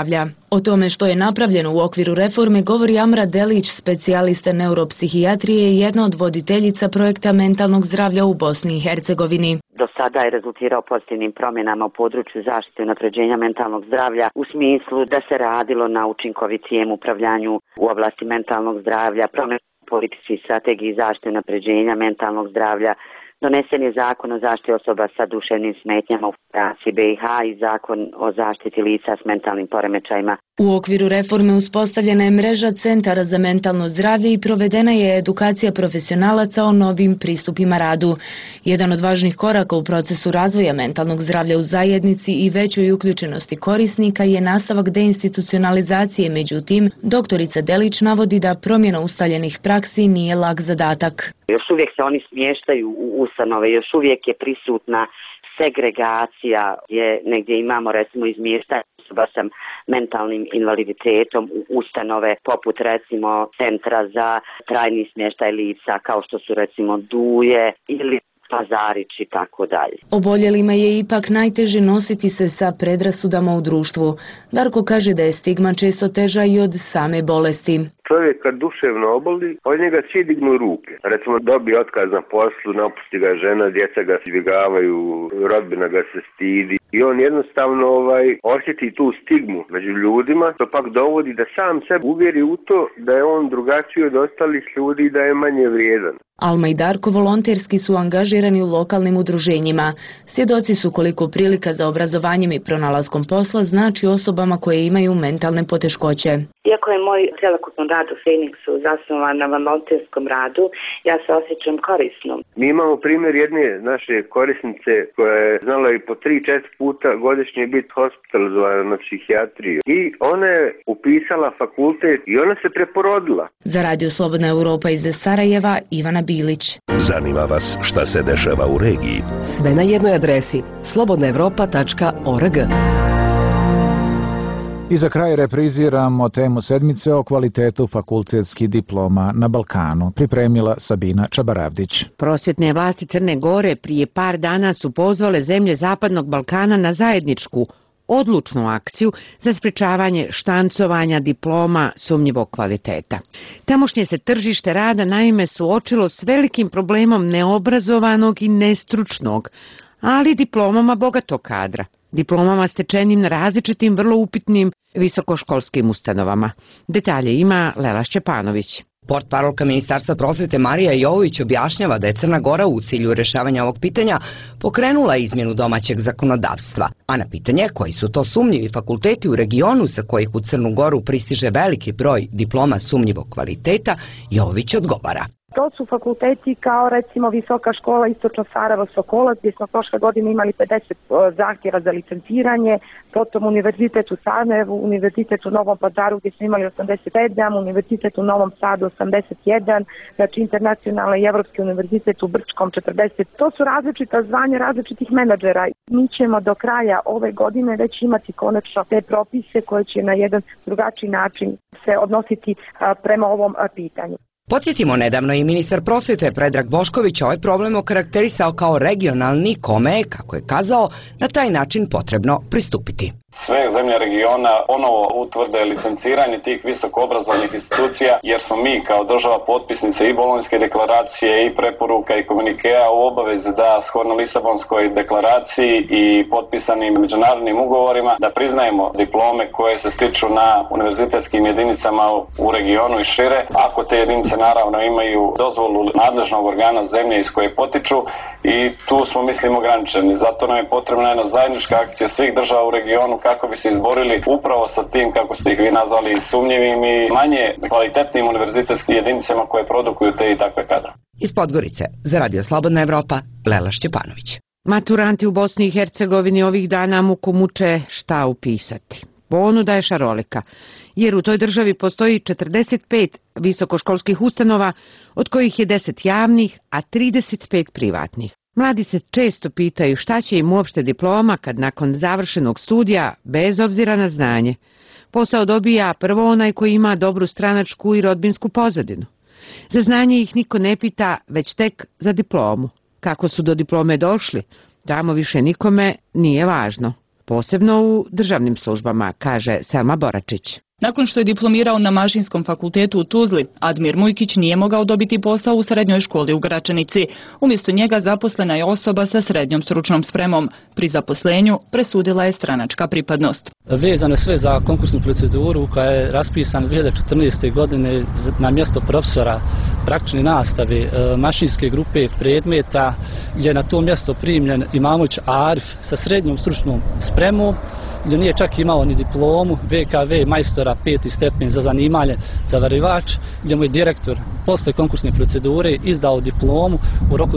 O tome što je napravljeno u okviru reforme govori Amra Delić, specijalista neuropsihijatrije i jedna od voditeljica projekta mentalnog zdravlja u Bosni i Hercegovini. Do sada je rezultirao pozitivnim promjenama u području zaštite i unapređenja mentalnog zdravlja u smislu da se radilo na učinkovitijem upravljanju u oblasti mentalnog zdravlja, promjena politici i strategiji zaštite i unapređenja mentalnog zdravlja. Donesen je zakon o zaštiti osoba sa duševnim smetnjama u Federaciji BiH i zakon o zaštiti lica s mentalnim poremećajima. U okviru reforme uspostavljena je mreža centara za mentalno zdravlje i provedena je edukacija profesionalaca o novim pristupima radu. Jedan od važnih koraka u procesu razvoja mentalnog zdravlja u zajednici i većoj uključenosti korisnika je nastavak deinstitucionalizacije, međutim, doktorica Delić navodi da promjena ustaljenih praksi nije lak zadatak. Još uvijek se oni smještaju u ustanove, još uvijek je prisutna segregacija, gdje negdje imamo recimo izmještanje osoba sa mentalnim invaliditetom u ustanove poput recimo centra za trajni smještaj lica kao što su recimo Duje ili Pazarić i tako dalje. Oboljelima je ipak najteže nositi se sa predrasudama u društvu. Darko kaže da je stigma često teža i od same bolesti. Čovjek kad duševno oboli, od njega svi dignu ruke. Recimo dobije otkaz na poslu, napusti ga žena, djeca ga izbjegavaju, rodbina ga se stidi. I on jednostavno osjeti tu stigmu među ljudima, to pak dovodi da sam sebe uvjeri u to da je on drugačiji od ostalih ljudi i da je manje vrijedan. Alma i Darko volonterski su angažirani u lokalnim udruženjima. Svjedoci su koliko prilika za obrazovanjem i pronalaskom posla znači osobama koje imaju mentalne poteškoće. Iako je moj cjelokupan rad u Phoenixu zasnovan na volonterskom radu, ja se osjećam korisnom. Mi imamo primjer jedne naše korisnice koja je znala i po 3-4 puta godišnje biti hospitalizovana na psihijatriju. I ona je upisala fakultet i ona se preporodila. Za Radio Slobodna Europa iz Sarajeva, Ivana Bilić. Zanima vas šta se dešava u regiji? Sve na jednoj adresi slobodnaevropa.org. I za kraj repriziramo temu sedmice o kvalitetu fakultetskih diploma na Balkanu, pripremila Sabina Čabaravdić. Prosvjetne vlasti Crne Gore prije par dana su pozvale zemlje Zapadnog Balkana na zajedničku, odlučnu akciju za sprečavanje štancovanja diploma sumnjivog kvaliteta. Tamošnje se tržište rada naime suočilo s velikim problemom neobrazovanog i nestručnog, ali diplomama bogatog kadra. Diplomama stečenim na različitim vrlo upitnim visokoškolskim ustanovama. Detalje ima Lela Šćepanović. Portparolka Ministarstva prosvete Marija Jovović objašnjava da je Crna Gora u cilju rješavanja ovog pitanja pokrenula izmjenu domaćeg zakonodavstva, a na pitanje koji su to sumnjivi fakulteti u regionu sa kojih u Crnu Goru pristiže veliki broj diploma sumnjivog kvaliteta, Jovović odgovara. To su fakulteti kao recimo Visoka škola Istočno Sarajevo Sokolac, gdje smo prošle godine imali 50 zahtjeva za licenciranje, potom Univerzitet u Sarajevu, Univerzitet u Novom Pazaru gdje smo imali 87, Univerzitet u Novom Sadu 81, znači Internacionalni i Evropski univerzitet u Brčkom 40. To su različita zvanja različitih menadžera. Mi ćemo do kraja ove godine već imati konačno te propise koje će na jedan drugačiji način se odnositi prema ovom pitanju. Podsjetimo, nedavno i ministar prosvjete Predrag Bošković ovaj problem okarakterisao kao regionalni, kome je, kako je kazao, na taj način potrebno pristupiti. Sve zemlje regiona ponovo utvrde licenciranje tih visokoobrazovnih institucija, jer smo mi kao država potpisnice i Bolonjske deklaracije i preporuka i komunikea u obavezi da shodno Lisabonskoj deklaraciji i potpisanim međunarodnim ugovorima da priznajemo diplome koje se stiču na univerzitetskim jedinicama u regionu i šire, ako te jedinice naravno imaju dozvolu nadležnog organa zemlje iz koje potiču, i tu smo mislim ograničeni. Zato nam je potrebna jedna zajednička akcija svih država u regionu kako bi se izborili upravo sa tim, kako ste ih vi nazvali, sumnjivim i manje kvalitetnim univerzitetskim jedinicama koje produkuju te i takve kadre. Iz Podgorice, za Radio Slobodna Evropa, Lela Šćepanović. Maturanti u Bosni i Hercegovini ovih dana muku muče šta upisati. Ponuda je šarolika, jer u toj državi postoji 45 visokoškolskih ustanova, od kojih je 10 javnih, a 35 privatnih. Mladi se često pitaju šta će im uopšte diploma kad nakon završenog studija, bez obzira na znanje, posao dobija prvo onaj koji ima dobru stranačku i rodbinsku pozadinu. Za znanje ih niko ne pita, već tek za diplomu. Kako su do diplome došli, tamo više nikome nije važno. posebno u državnim službama, kaže Selma Boračić. Nakon što je diplomirao na Mašinskom fakultetu u Tuzli, Admir Mujkić nije mogao dobiti posao u srednjoj školi u Gračanici. Umjesto njega zaposlena je osoba sa srednjom stručnom spremom. Pri zaposlenju presudila je stranačka pripadnost. Vezano sve za konkursnu proceduru koja je raspisana 2014. godine na mjesto profesora praktične nastave mašinske grupe predmeta, gdje je na to mjesto primljen Imamović Arif sa srednjom stručnom spremom, gdje nije čak imao ni diplomu, VKV majstora 5. stepen za zanimanje zavarivač, gdje mu je direktor posle konkursne procedure izdao diplomu u roku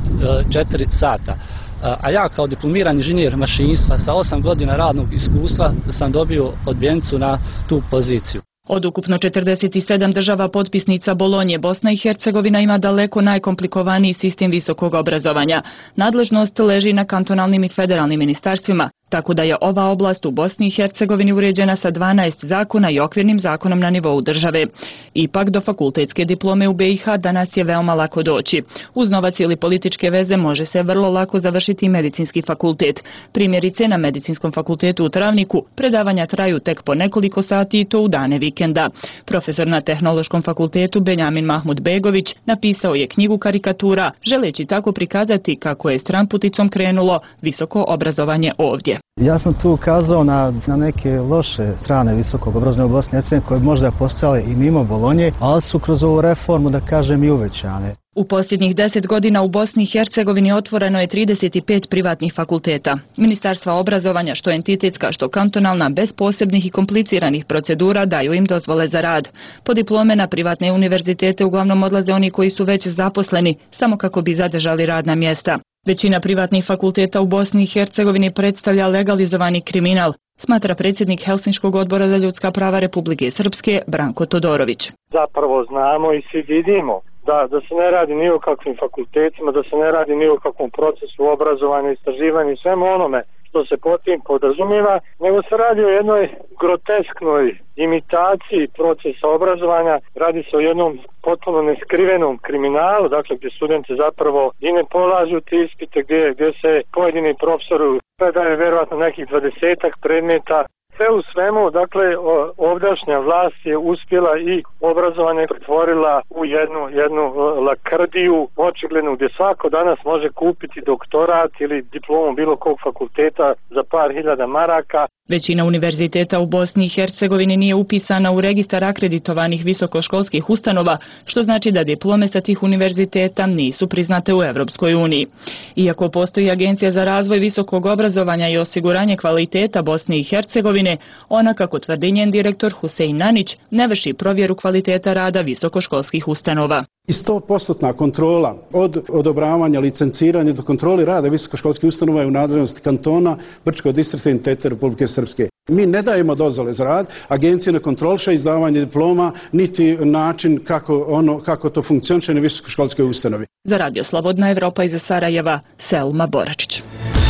24 sata. A ja kao diplomirani inženjer mašinstva sa 8 godina radnog iskustva sam dobio odbijenicu na tu poziciju. Od ukupno 47 država potpisnica Bolonje, Bosna i Hercegovina ima daleko najkomplikovaniji sistem visokog obrazovanja. Nadležnost leži na kantonalnim i federalnim ministarstvima, tako da je ova oblast u Bosni i Hercegovini uređena sa 12 zakona i okvirnim zakonom na nivou države. Ipak do fakultetske diplome u BiH danas je veoma lako doći. Uz novac ili političke veze može se vrlo lako završiti medicinski fakultet. Primjerice, na Medicinskom fakultetu u Travniku predavanja traju tek po nekoliko sati i to u dane vikenda. Profesor na Tehnološkom fakultetu Benjamin Mahmud Begović napisao je knjigu karikatura, želeći tako prikazati kako je stranputicom krenulo visoko obrazovanje ovdje. Ja sam tu ukazao na neke loše strane visokog obrazovanja u Bosni i Hercegovini koje možda postojale i mimo Bolonje, ali su kroz ovu reformu, da kažem, i uvećane. U posljednjih 10 godina u Bosni i Hercegovini otvoreno je 35 privatnih fakulteta. Ministarstva obrazovanja, što entitetska, što kantonalna, bez posebnih i kompliciranih procedura daju im dozvole za rad. Po diplome na privatne univerzitete uglavnom odlaze oni koji su već zaposleni, samo kako bi zadržali radna mjesta. Većina privatnih fakulteta u Bosni i Hercegovini predstavlja legalizovani kriminal, smatra predsjednik Helsinškog odbora za ljudska prava Republike Srpske Branko Todorović. Zapravo znamo i svi vidimo da se ne radi ni o kakvim fakultetima, da se ne radi ni o kakvom procesu obrazovanja, istraživanja i svemu onome što se pod tim podrazumijeva, nego se radi o jednoj grotesknoj imitaciji procesa obrazovanja, radi se o jednom potpuno neskrivenom kriminalu, dakle gdje studenti zapravo i ne polažu te ispite, gdje se pojedini profesori predaju vjerojatno nekih 20-ak predmeta. Sve u svemu, dakle, ovdašnja vlast je uspjela i obrazovanje pretvorila u jednu lakrdiju, očiglednu, gdje svako danas može kupiti doktorat ili diplomu bilo kog fakulteta za par hiljada maraka. Većina univerziteta u Bosni i Hercegovini nije upisana u registar akreditovanih visokoškolskih ustanova, što znači da diplome sa tih univerziteta nisu priznate u Europskoj uniji. Iako postoji Agencija za razvoj visokog obrazovanja i osiguranje kvaliteta Bosne i Hercegovine, ona, kako tvrdi njen direktor Husein Nanić, ne vrši provjeru kvaliteta rada visokoškolskih ustanova. I 100% kontrola od odobravanja, licenciranja do kontroli rada visokoškolskih ustanova je u nadležnosti kantona, Brčkog distrikta i entiteta Republike Srpske. Mi ne dajemo dozvole za rad, agencija ne kontroliše izdavanje diploma, niti način kako to funkcioniše na visokoškolskoj ustanovi. Za Radio Slobodna Evropa iz Sarajeva, Selma Boračić.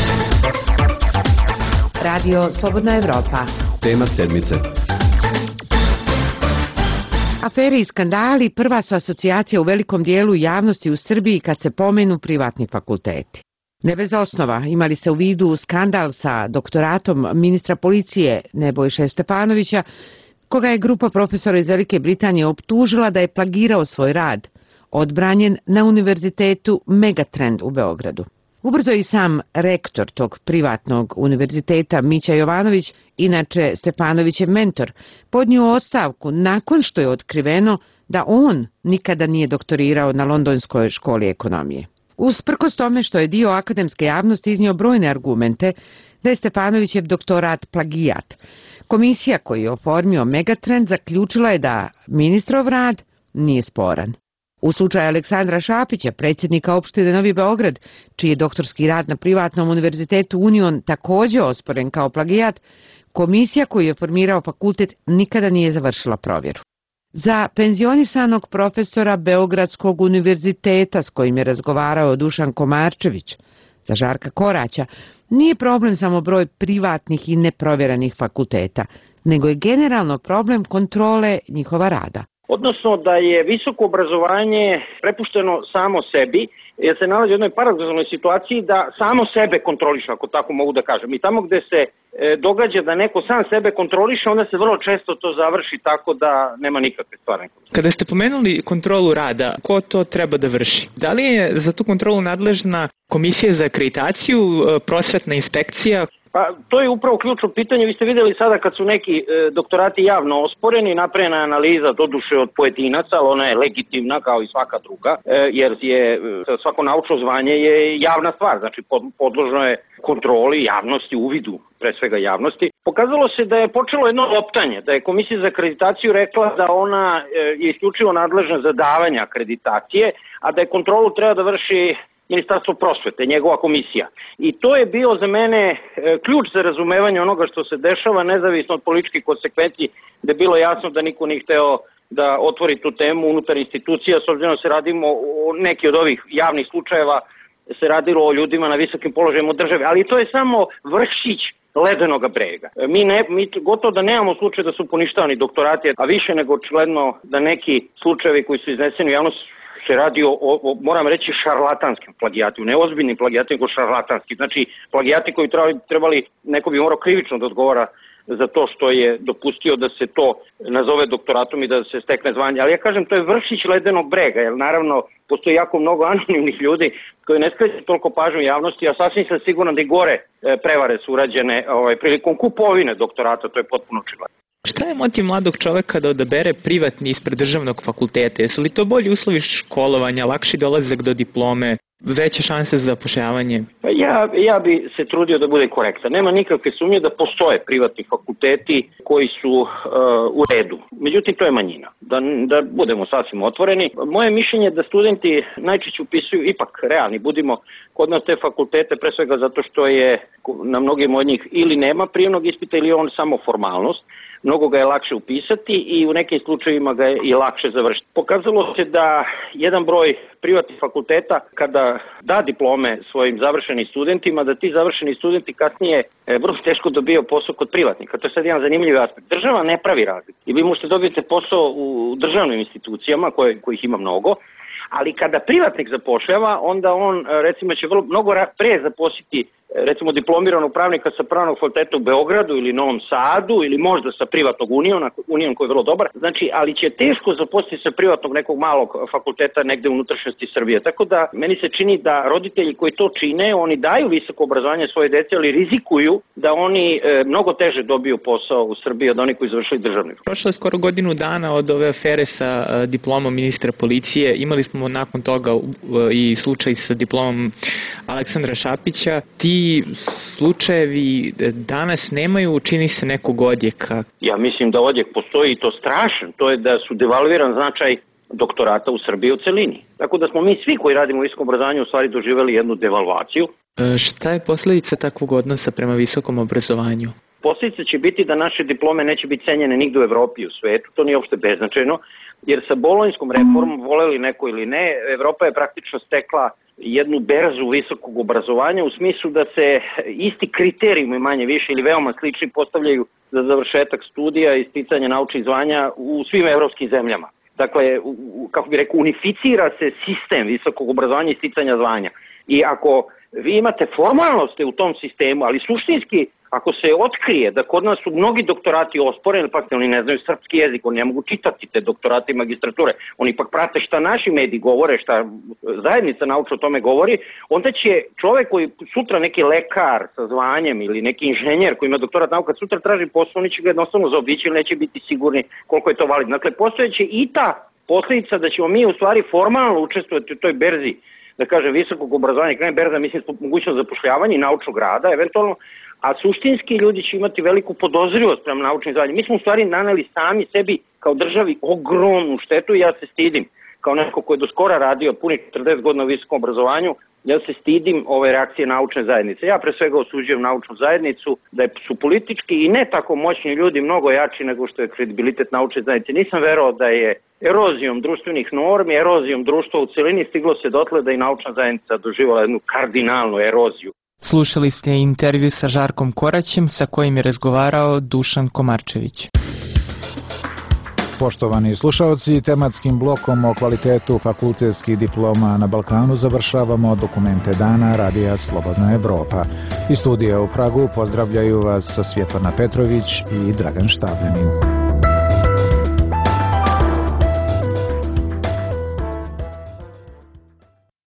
Radio Slobodna Evropa. Tema sedmice. Afere i skandali prva su asocijacija u velikom dijelu javnosti u Srbiji kad se pomenu privatni fakulteti. Ne bez osnova, imali se u vidu skandal sa doktoratom ministra policije Nebojše Stefanovića, koga je grupa profesora iz Velike Britanije optužila da je plagirao svoj rad, odbranjen na univerzitetu Megatrend u Beogradu. Ubrzo i sam rektor tog privatnog univerziteta Mića Jovanović, inače Stefanovićev mentor, podnio ostavku nakon što je otkriveno da on nikada nije doktorirao na Londonskoj školi ekonomije. Usprkos tome što je dio akademske javnosti iznio brojne argumente da je Stefanovićev doktorat plagijat, komisija koju je oformio Megatrend zaključila je da ministrov rad nije sporan. U slučaju Aleksandra Šapića, predsjednika opštine Novi Beograd, čiji je doktorski rad na privatnom univerzitetu Union također osporen kao plagijat, komisija koju je formirao fakultet nikada nije završila provjeru. Za penzionisanog profesora Beogradskog univerziteta s kojim je razgovarao Dušan Komarčević, za Žarka Koraća, nije problem samo broj privatnih i neprovjeranih fakulteta, nego je generalno problem kontrole njihova rada. odnosno da je visoko obrazovanje prepušteno samo sebi, jer se nalazi u jednoj paradoksalnoj situaciji da samo sebe kontroliše, ako tako mogu da kažem. I tamo gde se događa da neko sam sebe kontroliše, onda se vrlo često to završi tako da nema nikakve stvarne kontrole. Kada ste pomenuli kontrolu rada, ko to treba da vrši? Da li je za tu kontrolu nadležna Komisija za akreditaciju, prosvetna inspekcija? Pa to je upravo ključno pitanje. Vi ste videli sada kad su neki doktorati javno osporeni, napravljena analiza doduše od pojedinaca, ali ona je legitimna kao i svaka druga, jer je svako naučno zvanje je javna stvar, znači podložno je kontroli javnosti, uvidu pre svega javnosti. Pokazalo se da je počelo jedno optanje, da je Komisija za akreditaciju rekla da ona je isključivo nadležna za davanje akreditacije, a da je kontrolu treba da vrši Ministarstvo prosvete, njegova komisija. I to je bio za mene ključ za razumevanje onoga što se dešava, nezavisno od političkih konsekvenci, da je bilo jasno da niko nije hteo da otvori tu temu unutar institucija, s obzirom da se radimo o neki od ovih javnih slučajeva, se radilo o ljudima na visokim položajima države, ali to je samo vršić ledenog brega. Mi gotovo da nemamo slučaj da su poništavani doktorati, a više nego očigledno da neki slučajevi koji su izneseni u javnost se radi o, moram reći, šarlatanskim plagijatima, ne ozbiljnim plagijatima, nego šarlatanskim. Znači, plagijati koji trebali, neko bi morao krivično da odgovara za to što je dopustio da se to nazove doktoratom i da se stekne zvanje. Ali ja kažem, to je vršić ledenog brega, jer naravno postoji jako mnogo anonimnih ljudi koji ne skreću toliko pažnju javnosti, a sasvim sam siguran da i gore prevare su urađene prilikom kupovine doktorata, to je potpuno očigledno. Šta je motiv mladog čoveka da odabere privatni ispred državnog fakulteta? Jesu li to bolji uslovi školovanja, lakši dolazak do diplome, veće šanse za zapošljavanje? Ja bi se trudio da bude korektan. Nema nikakve sumnje da postoje privatni fakulteti koji su u redu. Međutim, to je manjina. Da budemo sasvim otvoreni. Moje mišljenje je da studenti najčešće upisuju, ipak realni, budimo kod nas te fakultete, pre svega zato što je na mnogim od njih ili nema prijemnog ispita ili on samo formalnost. Mnogo ga je lakše upisati i u nekim slučajevima ga je i lakše završiti. Pokazalo se da jedan broj privatnih fakulteta kada da diplome svojim završenim studentima, da ti završeni studenti kasnije vrlo teško dobijaju posao kod privatnika. To je sad jedan zanimljiv aspekt. Država ne pravi razliku. I vi možete dobiti posao u državnim institucijama kojih ima mnogo, ali kada privatnik zapošljava, onda on recimo će mnogo pre zaposliti recimo diplomiranog pravnika sa pravnog fakulteta u Beogradu ili Novom Sadu ili možda sa privatnog Union koji je vrlo dobar, znači, ali će teško zaposliti sa privatnog nekog malog fakulteta negde u unutrašnjosti Srbije. Tako da meni se čini da roditelji koji to čine, oni daju visoko obrazovanje svoje dece, ali rizikuju da oni mnogo teže dobiju posao u Srbiji od onih koji završili državni. Prošlo je skoro godinu dana od ove afere sa diplomom ministra policije. Imali smo nakon toga i slučaj sa diplomom Aleksandra Šapića. Ti slučajevi danas nemaju, čini se, nekog odjeka. Ja mislim da odjek postoji i to strašan. To je da su devalviran značaj doktorata u Srbiji u celini. Tako da smo mi svi koji radimo u visokom obrazovanju u stvari doživjeli jednu devalvaciju. Šta je posljedica takvog odnosa prema visokom obrazovanju? Posljedica će biti da naše diplome neće biti cenjene nigde u Evropi i u svetu. To nije uopšte beznačajno, jer sa bolonjskom reformom, voleli neko ili ne, Evropa je praktično stekla jednu berzu visokog obrazovanja u smislu da se isti kriterijumi manje više ili veoma slični postavljaju za završetak studija i sticanje naučnih zvanja u svim evropskim zemljama. Dakle, kako bi rekao, unificira se sistem visokog obrazovanja i sticanja zvanja. I ako vi imate formalnosti u tom sistemu, ali suštinski, ako se otkrije da kod nas su mnogi doktorati osporeni, pak oni ne znaju srpski jezik, oni ne mogu čitati te doktorate i magistrature, oni pak prate šta naši mediji govore, šta zajednica naučna o tome govori, onda će čovek koji sutra neki lekar sa zvanjem ili neki inženjer koji ima doktorat nauka, sutra traži posao, oni će ga jednostavno zaobići ili neće biti sigurni koliko je to validno. Dakle, postojeće i ta posljedica da ćemo mi u stvari formalno učestvovati u toj berzi, da kažem, visokog obrazovanja, kraj berza, mislim, mogućnost zapošljavanja i naučnog rada, eventualno, a suštinski ljudi će imati veliku podozrivost prema naučnim zvanjima. Mi smo u stvari naneli sami sebi kao državi ogromnu štetu i ja se stidim, kao neko ko je do skora radio punih 40 godina u visokom obrazovanju, ja se stidim ove reakcije naučne zajednice. Ja pre svega osuđujem naučnu zajednicu, da su politički i ne tako moćni ljudi mnogo jači nego što je kredibilitet naučne zajednice. Nisam verovao da je erozijom društvenih normi, erozijom društva u celini stiglo se dotle da i naučna zajednica doživjela jednu kardinalnu eroziju. Slušali ste intervju sa Žarkom Koraćem sa kojim je razgovarao Dušan Komarčević. Poštovani slušaoci, tematskim blokom o kvalitetu fakultetskih diploma na Balkanu završavamo dokumente dana Radija Slobodna Evropa. Iz studija u Pragu pozdravljaju vas Svjetlana Petrović i Dragan Štabljanin.